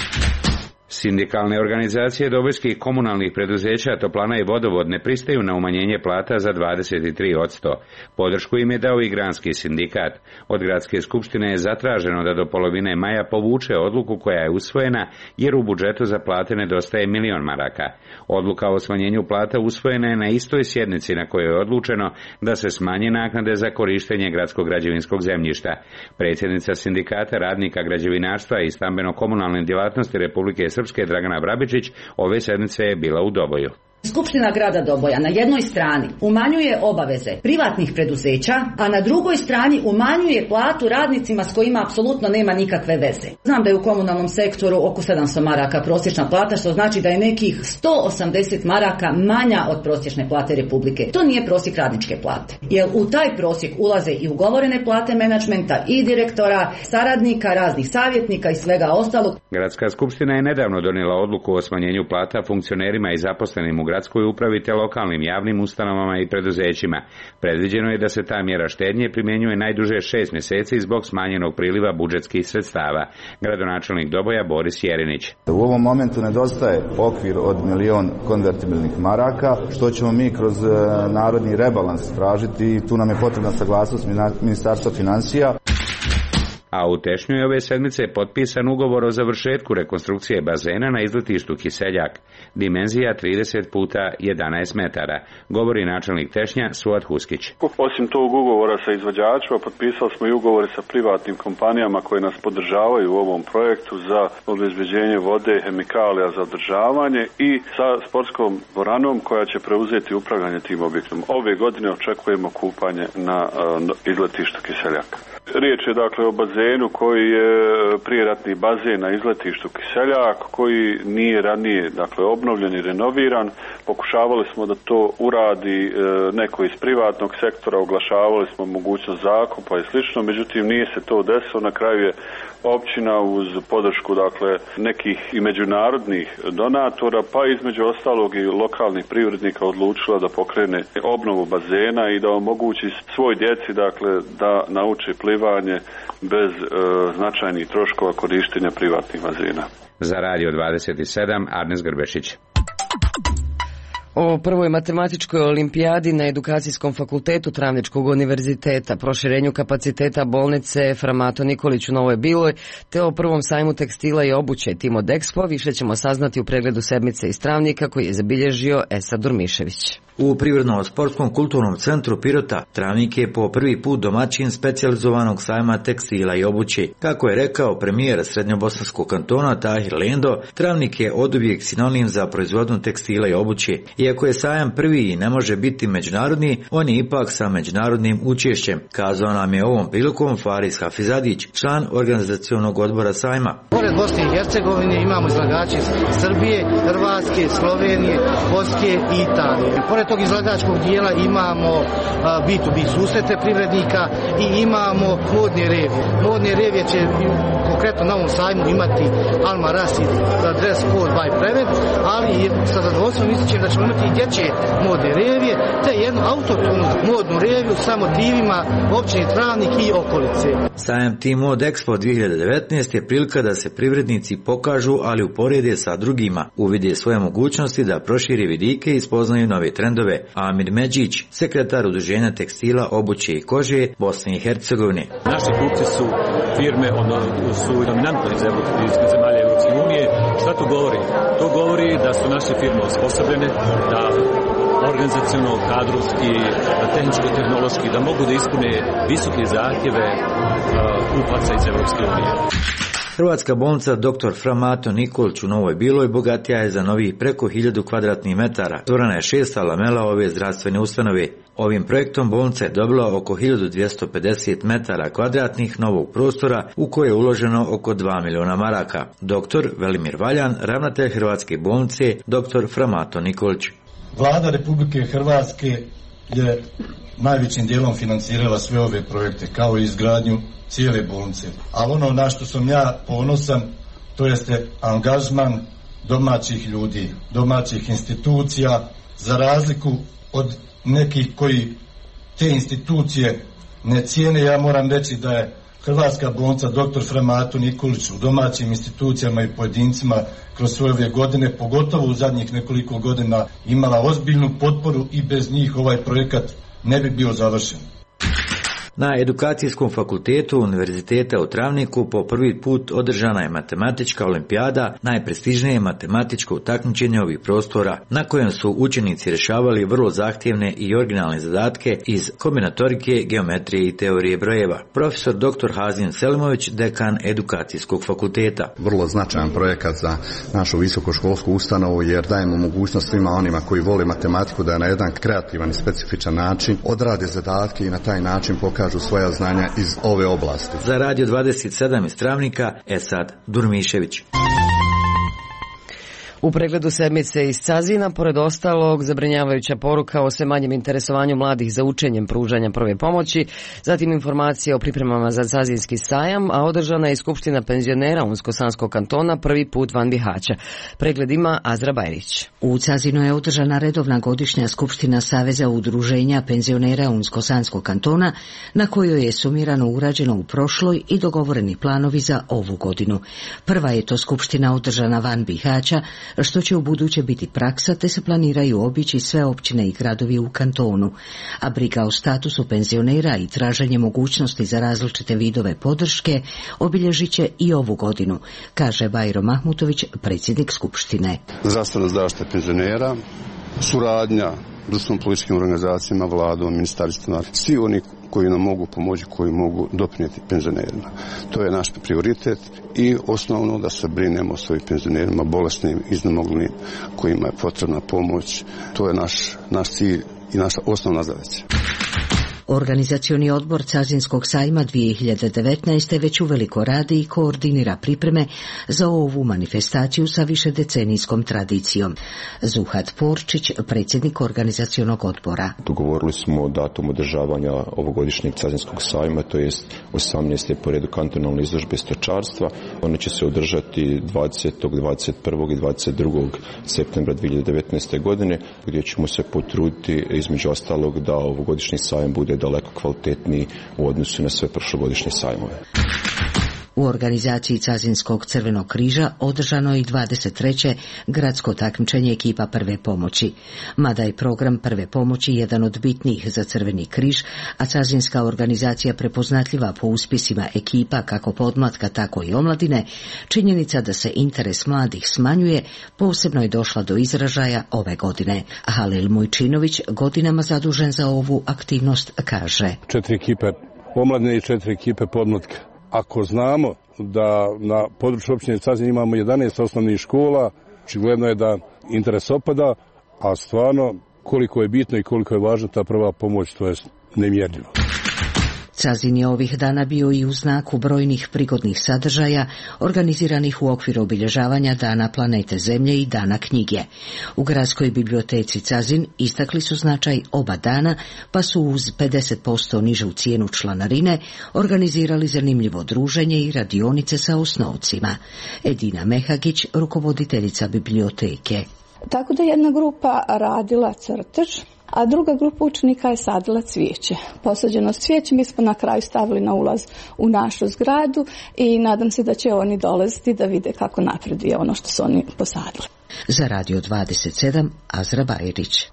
Sindikalne organizacije dobojskih komunalnih preduzeća Toplana i Vodovod ne pristaju na umanjenje plata za dvadeset tri posto. Podršku im je dao i granski sindikat. Od gradske skupštine je zatraženo da do polovine maja povuče odluku koja je usvojena jer u budžetu za plate nedostaje milion maraka. Odluka o smanjenju plata usvojena je na istoj sjednici na kojoj je odlučeno da se smanje naknade za korištenje gradskog građevinskog zemljišta. Predsjednica sindikata radnika građevinarstva i stambeno-komunalne djelatnosti Republike Srpske Dragana Brabičić ove sedmice je bila u Doboju. Skupština grada Doboja na jednoj strani umanjuje obaveze privatnih preduzeća, a na drugoj strani umanjuje platu radnicima s kojima apsolutno nema nikakve veze. Znam da je u komunalnom sektoru oko sedamsto maraka prosječna plata, što znači da je nekih sto osamdeset maraka manja od prosječne plate Republike. To nije prosjek radničke plate, jer u taj prosjek ulaze i ugovorene plate menadžmenta i direktora, saradnika, raznih savjetnika i svega ostalog. Gradska skupština je nedavno donijela odluku o smanjenju plata funkcionerima i zaposlenim u gradskoj upravi te lokalnim javnim ustanovama i preduzećima. Predviđeno je da se ta mjera štednje primjenjuje najduže šest mjeseci zbog smanjenog priliva budžetskih sredstava. Gradonačelnik Doboja Boris Jerinić. U ovom momentu nedostaje okvir od milion konvertibilnih maraka, što ćemo mi kroz narodni rebalans tražiti i tu nam je potrebna saglasnost Ministarstva financija. A u Tešnju je ove sedmice potpisan ugovor o završetku rekonstrukcije bazena na izletištu Kiseljak. Dimenzija trideset puta jedanaest metara, govori načelnik Tešnja Suad Huskić. Osim tog ugovora sa izvođačima, potpisali smo i ugovore sa privatnim kompanijama koje nas podržavaju u ovom projektu za obezbeđenje vode, hemikalija za održavanje i sa sportskom dvoranom koja će preuzeti upravljanje tim objektom. Ove godine očekujemo kupanje na uh, izletištu Kiseljak. Riječ je dakle o bazenu koji je prijeratni bazen na izletištu Kiseljak, koji nije ranije dakle obnovljen i renoviran. Pokušavali smo da to uradi e, neko iz privatnog sektora, oglašavali smo mogućnost zakupa i slično, međutim nije se to desilo. Na kraju je općina uz podršku dakle nekih i međunarodnih donatora, pa između ostalog i lokalnih privrednika odlučila da pokrene obnovu bazena i da omogući svoj djeci dakle da nauče plivanje bez e, značajnih troškova korištenja privatnih bazena. Za Radio dvadeset sedam Arnes Grbešić. O prvoj matematičkoj olimpijadi na Edukacijskom fakultetu Travničkog univerziteta, proširenju kapaciteta bolnice Fra Mato Nikolić u Novoj Biloj, te o prvom sajmu tekstila i obuće Timodexpo više ćemo saznati u pregledu sedmice iz Travnika koji je zabilježio Esad Durmišević. U Privredno-sportskom kulturnom centru Pirota Travnik je po prvi put domaćin specijalizovanog sajma tekstila i obuće. Kako je rekao premijer Srednjobosanskog kantona Tahir Lendo, Travnik je oduvijek sinonim za proizvodnju tekstila i obuće. Iako je sajam prvi i ne može biti međunarodni, on je ipak sa međunarodnim učešćem, kazao nam je ovom prilikom Faris Hafizadić, član organizacionog odbora sajma. Pored Bosne i Hercegovine imamo izlagače iz Srbije, Hrvatske, Slovenije, Poljske i Italije. Pored tog izlagačkog dijela imamo B to B susrete privrednika i imamo modne revije. Modne revije će konkretno na ovom sajmu imati Alma Rasi, Dress Code by Prevent, ali sa zadovoljstvom ističem da ćemo imati i dječje modne revije, te jednu autohtonu modnu reviju sa motivima općine Travnik i okolice. Sajam T-Mod Expo dvije hiljade devetnaeste je prilika da se privrednici pokažu, ali uporede sa drugima, uvide svoje mogućnosti da proširi vidike i spoznaju nove trendove. Amir Međić, sekretar Udruženja tekstila, obuće i kože Bosne i Hercegovine. Naši kupci su firme, ono, su dominantne iz zemalja Europske unije. Šta to govori? To govori da su naše firme osposobljene, da organizaciono, kadrovski, tehničko-tehnološki, da mogu da ispune visoke zahtjeve kupaca iz Europske unije. Hrvatska bolnica doktor Fra Mato Nikolić u Novoj Biloj bogatija je za novih preko hiljadu kvadratnih metara. Stvorena je šesta lamela ove zdravstvene ustanove. Ovim projektom bolnica je dobila oko hiljadu dvjesto pedeset metara kvadratnih novog prostora u koje je uloženo oko dva miliona maraka. Doktor Velimir Valjan, ravnatelj Hrvatske bolnice doktor Fra Mato Nikolić. Vlada Republike Hrvatske je najvećim dijelom financirala sve ove projekte, kao i izgradnju cijele bolnice. Ali ono na što sam ja ponosan, to jeste angažman domaćih ljudi, domaćih institucija, za razliku od nekih koji te institucije ne cijene. Ja moram reći da je Hrvatska bolnica doktor Fra Mato Nikolić u domaćim institucijama i pojedincima kroz sve ove godine, pogotovo u zadnjih nekoliko godina, imala ozbiljnu potporu i bez njih ovaj projekat ne bi bio završen. Na Edukacijskom fakultetu Univerziteta u Travniku po prvi put održana je matematička olimpijada, najprestižnije matematičko takmičenje ovih prostora, na kojem su učenici rješavali vrlo zahtjevne i originalne zadatke iz kombinatorike, geometrije i teorije brojeva. Profesor doktor Hazin Selimović, dekan Edukacijskog fakulteta. Vrlo značajan projekat za našu visokoškolsku ustanovu, jer dajemo mogućnost svima onima koji vole matematiku da na jedan kreativan i specifičan način odrade zadatke i na taj način pokažu svoja znanja iz ove oblasti. Za Radio dvadeset sedam iz Travnika, Esad Durmišević. U pregledu sedmice iz Cazina, pored ostalog, zabrinjavajuća poruka o sve manjem interesovanju mladih za učenjem pružanja prve pomoći, zatim informacije o pripremama za Cazinski sajam, a održana je i Skupština penzionera Unsko-Sanskog kantona prvi put van Bihaća. Pregled ima Azra Bajrić. U Cazinu je održana redovna godišnja Skupština Saveza udruženja penzionera Unsko-Sanskog kantona, na kojoj je sumirano urađeno u prošloj i dogovoreni planovi za ovu godinu. Prva je to Skupština održana van Bihaća, što će u buduće biti praksa, te se planiraju obići sve općine i gradovi u kantonu. A briga o statusu penzionera i traženje mogućnosti za različite vidove podrške obilježit će i ovu godinu, kaže Bajro Mahmutović, predsjednik Skupštine. Zdravstvena zaštita penzionera, suradnja društveno političkim organizacijama, vladom, ministarstvima, svi oni koji nam mogu pomoći, koji mogu doprinijeti penzionerima. To je naš prioritet i osnovno da se brinemo o svojim penzionerima, bolesnim, iznemoglim, kojima je potrebna pomoć. To je naš, naš cilj i naša osnovna zadaća. Organizacioni odbor Cazinskog sajma dvije hiljade devetnaeste. već uveliko radi i koordinira pripreme za ovu manifestaciju sa višedecenijskom tradicijom. Zuhat Porčić, predsjednik organizacionog odbora. Dogovorili smo datum održavanja ovogodišnjeg Cazinskog sajma, to jest osamnaeste po redu kantonalne izložbe stočarstva. One će se održati dvadesetog, dvadeset prvog i dvadeset drugog septembra dvije hiljade devetnaeste. godine, gdje ćemo se potruditi između ostalog da ovogodišnji sajam bude daleko kvalitetniji u odnosu na sve prošlogodišnje sajmove. U organizaciji Cazinskog crvenog križa održano je i dvadeset treće gradsko takmičenje ekipa prve pomoći. Mada je program prve pomoći jedan od bitnijih za Crveni križ, a Cazinska organizacija prepoznatljiva po uspjesima ekipa kako podmlatka tako i omladine, činjenica da se interes mladih smanjuje posebno je došla do izražaja ove godine. Halil Mujčinović, godinama zadužen za ovu aktivnost, kaže: Četiri ekipe omladine i četiri ekipe podmlatka. Ako znamo da na području općine Cazin imamo jedanaest osnovnih škola, očigledno je da interes opada, a stvarno koliko je bitno i koliko je važna ta prva pomoć, to je nemjerljivo. Cazin je ovih dana bio i u znaku brojnih prigodnih sadržaja organiziranih u okviru obilježavanja Dana planete Zemlje i Dana knjige. U Gradskoj biblioteci Cazin istakli su značaj oba dana, pa su uz pedeset posto nižu cijenu članarine organizirali zanimljivo druženje i radionice sa osnovcima. Edina Mehagić, rukovoditeljica biblioteke. Tako da jedna grupa radila crtež, a druga grupa učenika je sadila cvijeće. Posađeno cvijeće mi smo na kraju stavili na ulaz u našu zgradu i nadam se da će oni dolaziti da vide kako napreduje ono što su oni posadili. Za Radio dvadeset sedam, Azra Bajerić.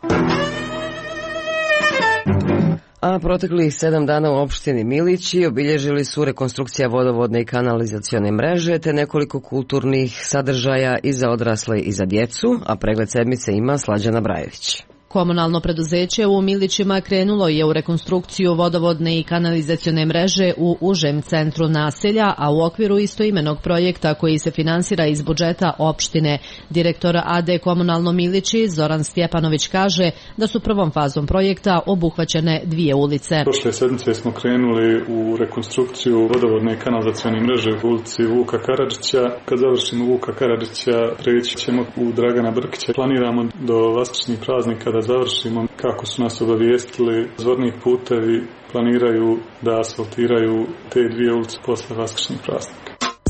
A proteklih sedam dana u opštini Milići obilježili su rekonstrukcija vodovodne i kanalizacione mreže te nekoliko kulturnih sadržaja i za odrasle i za djecu, a pregled sedmice ima Slađana Brajević. Komunalno preduzeće u Milićima krenulo je u rekonstrukciju vodovodne i kanalizacione mreže u užem centru naselja, a u okviru istoimenog projekta koji se finansira iz budžeta opštine. Direktor A D Komunalno Milići Zoran Stjepanović kaže da su prvom fazom projekta obuhvaćene dvije ulice. Prošle sedmice smo krenuli u rekonstrukciju vodovodne i kanalizacione mreže u ulici Vuka Karadžića. Kad završimo Vuka Karadžića, preći ćemo u Dragana Brkića. Planiramo do vaskršnjih praznika da završimo. Kako su nas obavijestili, Zvornik putevi planiraju da asfaltiraju te dvije ulice posle vaskršnjih praznika.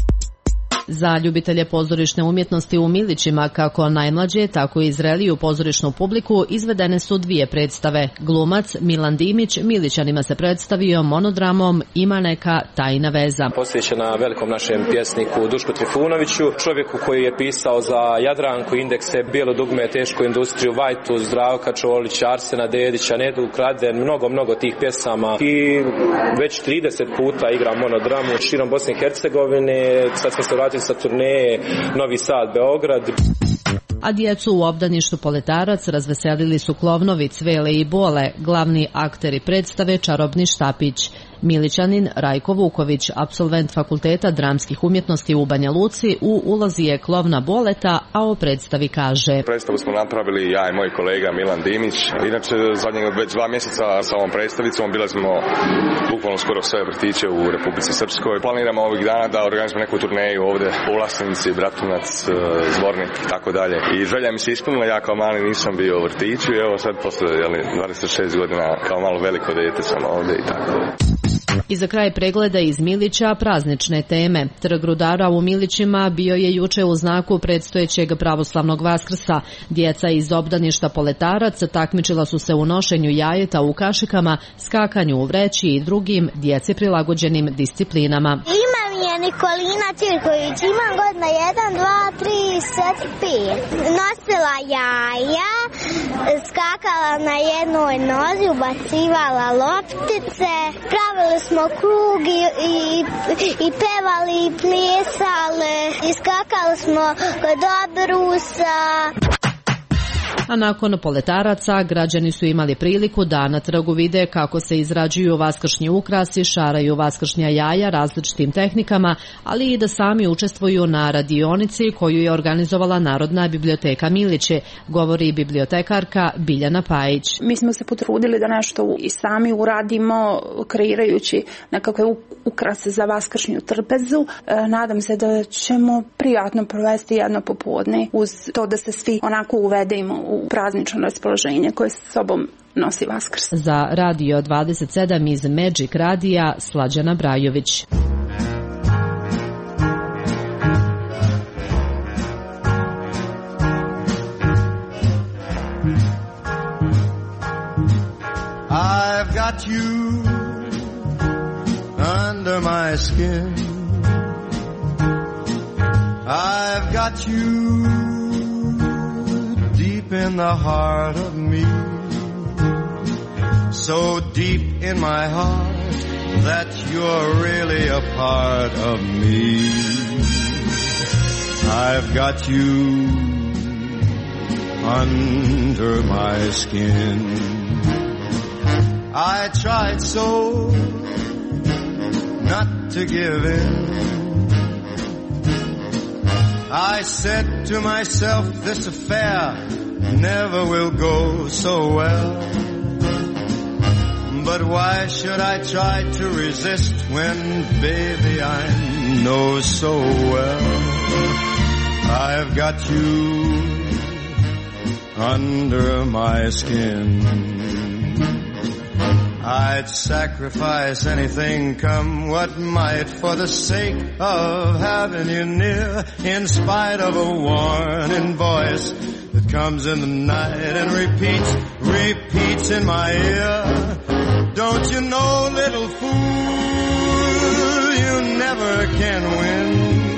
Za ljubitelje pozorišne umjetnosti u Milićima, kako najmlađe, tako i zreliju pozorišnu publiku, izvedene su dvije predstave. Glumac Milan Dimić Milićanima se predstavio monodramom Ima neka tajna veza. Posvećena velikom našem pjesniku Dušku Trifunoviću, čovjeku koji je pisao za Jadranku, Indekse, Bijelo dugme, Tešku industriju, Vajtu, Zdravka Čolića, Arsena Dedića, Nedu Kraden, mnogo, mnogo tih pjesama. I već trideset puta igram monodramu širom Bosne i Hercegovine. Sad smo se vratili sa turneje Novi Sad, Beograd. A djecu u obdaništu Poletarac razveselili su klovnovi Cvele i Bole, glavni akteri predstave Čarobni štapić. Milićanin Rajko Vuković, apsolvent Fakulteta dramskih umjetnosti u Banja Luci, u ulozi je klovna Boleta, a o predstavi kaže: Predstavu smo napravili ja i moj kolega Milan Dimić. Inače, zadnjeg već dva mjeseca sa ovom predstavicom obilazimo bukvalno skoro sve vrtiće u Republici Srpskoj. Planiramo ovih dana da organizujemo neku turneju ovdje u Vlasenici, Bratunac, Zvornik i tako dalje. I želja mi se ispunila, ja kao mali nisam bio u vrtiću i evo sad posle jeli, dvadeset šest godina kao malo veliko dete sam ovdje i tako dalje. I za kraj pregleda iz Milića praznične teme. Trg rudara u Milićima bio je juče u znaku predstojećeg pravoslavnog Vaskrsa. Djeca iz obdaništa Poletarac takmičila su se u nošenju jajeta u kašikama, skakanju u vreći i drugim djeci prilagođenim disciplinama. Imam je Nikolina Cirković, imam godina jedan, dva, tri, četiri, pet. Nosila jaja, skakala na jednoj nozi, ubacivala loptice, pravili smo krug i, i, i pevali i plesali, i skakali smo kod obrusa. A nakon Poletaraca građani su imali priliku da na trgu vide kako se izrađuju vaskršnji ukrasi, šaraju vaskršnja jaja različitim tehnikama, ali i da sami učestvuju na radionici koju je organizovala Narodna biblioteka Miliće, govori bibliotekarka Biljana Pajić. Mi smo se potrudili da nešto i sami uradimo, kreirajući nekakve ukrase za vaskršnju trpezu. E, nadam se da ćemo prijatno provesti jedno popodne uz to da se svi onako uvedemo u praznično raspoloženje koje sa sobom nosi Vaskrs. Za Radio dvadeset sedam iz Magic Radija, Slađana Brajović. I've got you under my skin. I've got you deep in the heart of me, so deep in my heart that you're really a part of me. I've got you under my skin. I tried so not to give in. I said to myself, this affair never will go so well. But why should I try to resist when, baby, I know so well I've got you under my skin. I'd sacrifice anything, come what might, for the sake of having you near, in spite of a warning voice that comes in the night and repeats, repeats in my ear. Don't you know, little fool, you never can win.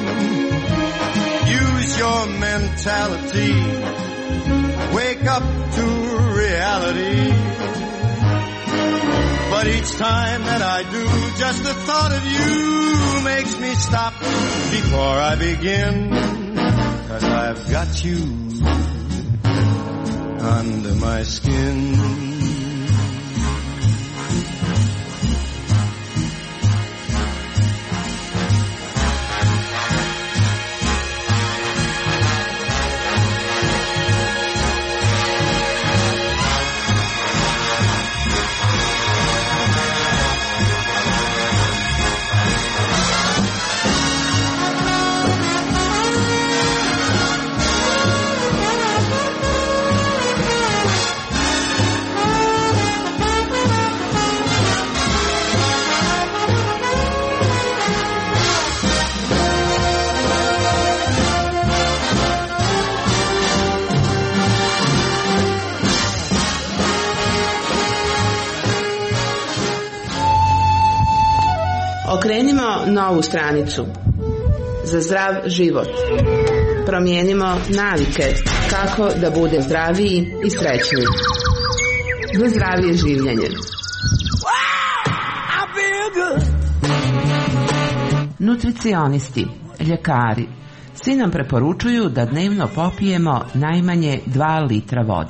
Use your mentality, wake up to reality. But each time that I do, just the thought of you makes me stop before I begin. 'Cause I've got you under my skin. Okrenimo novu stranicu. Za zdrav život. Promijenimo navike kako da bude zdraviji i srećniji. Za zdravije življenje. Nutricionisti, ljekari, svi nam preporučuju da dnevno popijemo najmanje dva litra vode.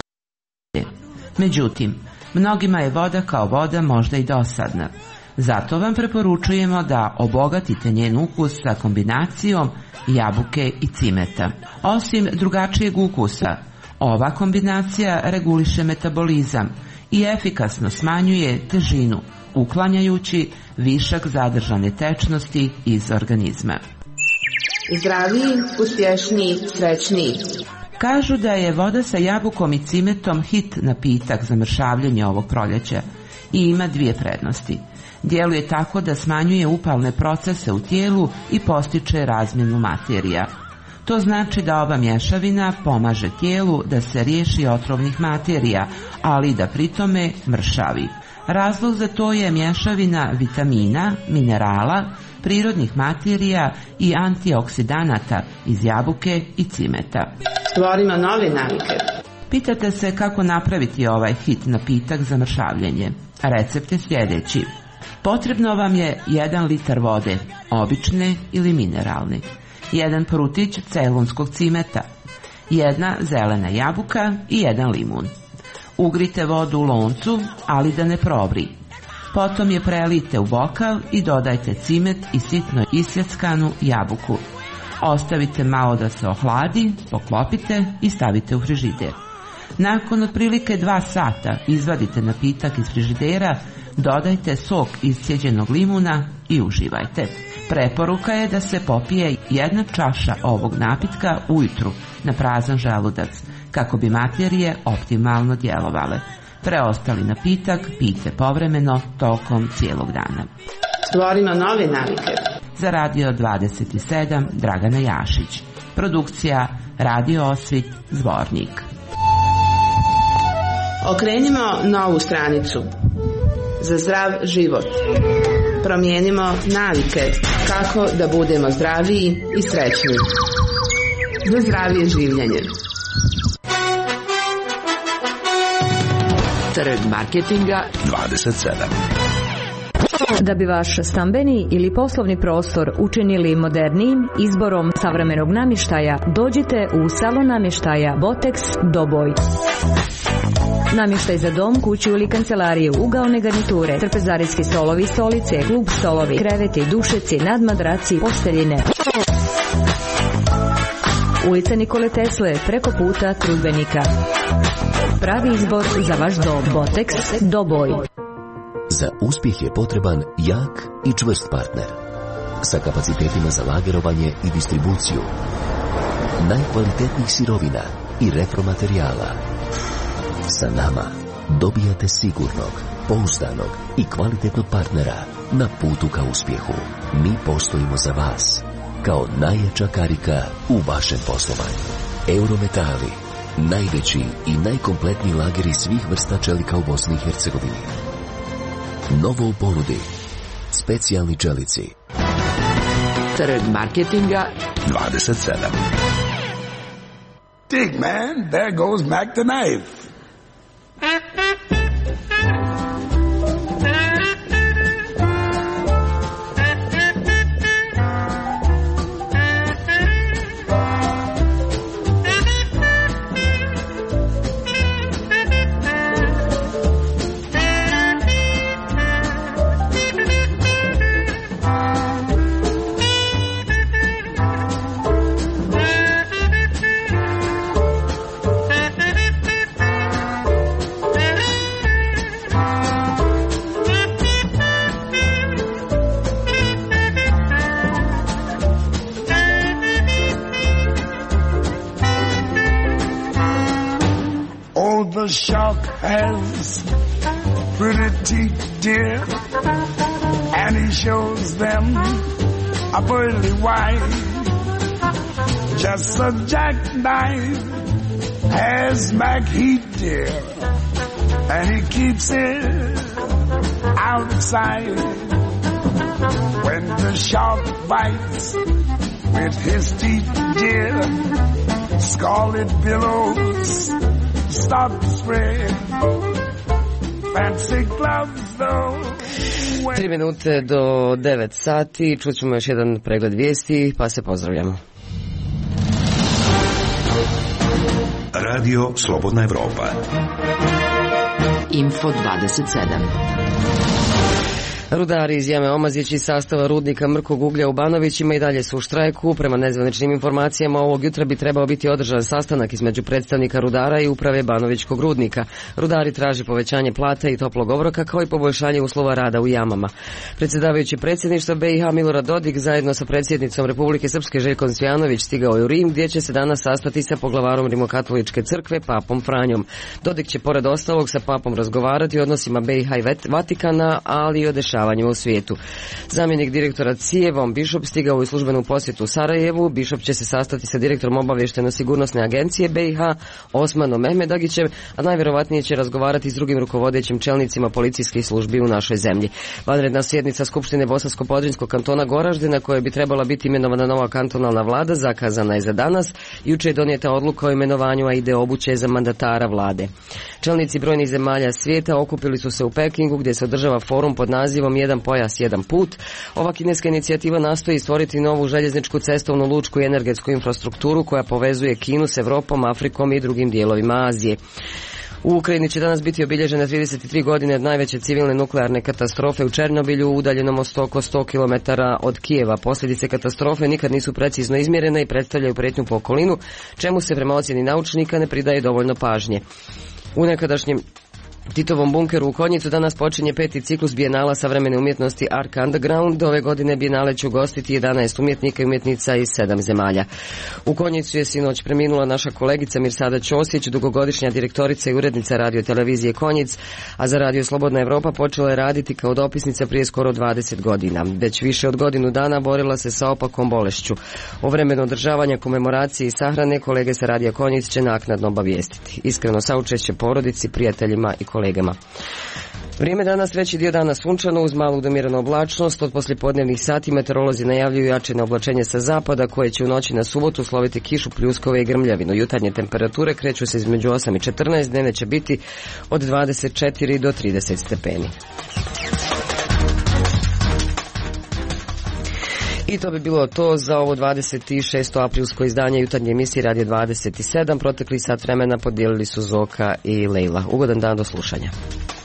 Međutim, mnogima je voda kao voda možda i dosadna. Zato vam preporučujemo da obogatite njen ukus sa kombinacijom jabuke i cimeta. Osim drugačijeg ukusa, ova kombinacija reguliše metabolizam i efikasno smanjuje težinu, uklanjajući višak zadržane tečnosti iz organizma. Zdraviji, uspješniji, srećniji. Kažu da je voda sa jabukom i cimetom hit napitak za mršavljenje ovog proljeća i ima dvije prednosti. Djeluje tako da smanjuje upalne procese u tijelu i postiče razmjenu materija. To znači da ova mješavina pomaže tijelu da se riješi otrovnih materija, ali da pritome mršavi. Razlog za to je mješavina vitamina, minerala, prirodnih materija i antioksidanata iz jabuke i cimeta. Stvorimo nove navike. Pitate se kako napraviti ovaj hit napitak za mršavljenje. Recept je sljedeći. Potrebno vam je jedan litar vode, obične ili mineralne, jedan prutić cejlonskog cimeta, jedna zelena jabuka i jedan limun. Ugrite vodu u loncu, ali da ne provri. Potom je prelijte u bokal i dodajte cimet i sitno isjeckanu jabuku. Ostavite malo da se ohladi, poklopite i stavite u frižider. Nakon otprilike dva sata izvadite napitak iz frižidera, dodajte sok iscijeđenog limuna i uživajte. Preporuka je da se popije jedna čaša ovog napitka ujutru na prazan želudac, kako bi materije optimalno djelovale. Preostali napitak pijte povremeno tokom cijelog dana. Stvorimo nove navike. Za Radio dvadeset sedam Dragana Jašić. Produkcija Radio Osvit, Zvornik. Okrenimo novu stranicu. Za zdrav život. Promijenimo navike kako da budemo zdraviji i srećniji. za zdravlje življenje. Trg marketinga dvadeset sedam. Da bi vaš stambeni ili poslovni prostor učinili modernijim izborom savremenog namještaja, dođite u salon namještaja Botex Doboj. Namještaj za dom, kuću ili kancelariju, ugaone garniture, trpezarijski stolovi, stolice, klub stolovi, kreveti, dušeci, nadmadraci, posteljine. Ulica Nikole Tesle, preko puta Trudbenika. Pravi izbor za vaš dom. Botex Doboj. Za uspjeh je potreban jak i čvrst partner sa kapacitetima za lagerovanje i distribuciju najkvalitetnijih sirovina i repromaterijala. Sa nama dobijate sigurnog, pouzdanog i kvalitetnog partnera na putu ka uspjehu. Mi postojimo za vas kao najjača karika u vašem poslovanju. Eurometali, najveći i najkompletniji lageri svih vrsta čelika u Bosni i Hercegovini. Novo u ponudi. Specijalni čelici. Trg marketinga dvadeset sedam. Dig, man, there goes Mac the knife. The shark has pretty teeth, dear, and he shows them a pearly white. Just a jackknife has Mac heat, dear, and he keeps it out of sight. When the shark bites with his teeth, dear, scarlet billows start to spread. Fancy gloves though. Tri minute do devet sati, čućemo još jedan pregled vijesti, pa se pozdravljamo. Radio Slobodna Evropa. Info dvadeset sedam. Rudari iz jame Omazić iz sastava rudnika mrkog uglja u Banovićima i dalje su u štrajku. Prema nezvaničnim informacijama ovog jutra bi trebao biti održan sastanak između predstavnika rudara i uprave Banovićkog rudnika. Rudari traži povećanje plate i toplog obroka kao i poboljšanje uslova rada u jamama. Predsjedavajući predsjedništva B i H Milorad Dodik zajedno sa predsjednicom Republike Srpske Željkom Cvijanović stigao je u Rim gdje će se danas sastati sa poglavarom Rimokatoličke crkve papom Franjom. Dodik će pored ostalog sa papom razgovarati o odnosima B i H i Vatikana, ali i o dešavanju u svijetu. Zamjenik direktora C I E Von Bishop stigao u službenu posjetu u Sarajevu. Bishop će se sastati sa direktorom obavještajno-sigurnosne agencije B i H Osmanom Mehmedagićem, a najvjerovatnije će razgovarati s drugim rukovodećim čelnicima policijskih službi u našoj zemlji. Vanredna sjednica Skupštine Bosansko-Podrinjskog kantona Goražde, na kojoj bi trebala biti imenovana nova kantonalna vlada, zakazana je za danas. Juče je donijeta odluka o imenovanju, a ide obuće za mandatara vlade. Čelnici brojnih zemalja svijeta okupili su se u Pekingu gdje se održava forum pod nazivom Jedan pojas, jedan put. Ova kineska inicijativa nastoji stvoriti novu željezničku, cestovnu, lučku i energetsku infrastrukturu koja povezuje Kinu s Europom, Afrikom i drugim dijelovima Azije. U Ukrajini će danas biti obilježene trideset tri godine od najveće civilne nuklearne katastrofe u Černobilju, udaljenom od oko sto kilometara od Kijeva. Posljedice katastrofe nikad nisu precizno izmjerene i predstavljaju prijetnju po okolinu, čemu se prema ocjeni naučnika ne pridaje dovoljno pažnje. U nekadašnjem Titovom bunkeru u Konjicu danas počinje peti ciklus bijenala savremene umjetnosti Arc Underground. Ove godine bijenale će ugostiti jedanaest umjetnika i umjetnica iz sedam zemalja. U Konjicu je sinoć preminula naša kolegica Mirsada Ćosić, dugogodišnja direktorica i urednica radio televizije Konjic, a za Radio Slobodna Evropa počela je raditi kao dopisnica prije skoro dvadeset godina. Već više od godinu dana borila se sa opakom bolešću. O vremenu održavanja komemoracije i sahrane kolege sa radija Konjic će naknadno obavijestiti. Iskreno saučešće porodici, prijateljima i kolegama. Vrijeme danas treći dio dana sunčano uz malu udomjerenu oblačnost. Od poslijepodnevnih sati meteorolozi najavljuju jačine oblačenje sa zapada koje će u noći na subotu sloviti kišu, pljuskove i grmljavinu. Jutarnje temperature kreću se između osam i četrnaest, dnevne će biti od dvadeset četiri do trideset stepeni. I to bi bilo to za ovo dvadeset šesto aprilsko izdanje jutarnje emisije Radio dvadeset sedam. Protekli sat vremena podijelili su Zoka i Lejla. Ugodan dan, do slušanja.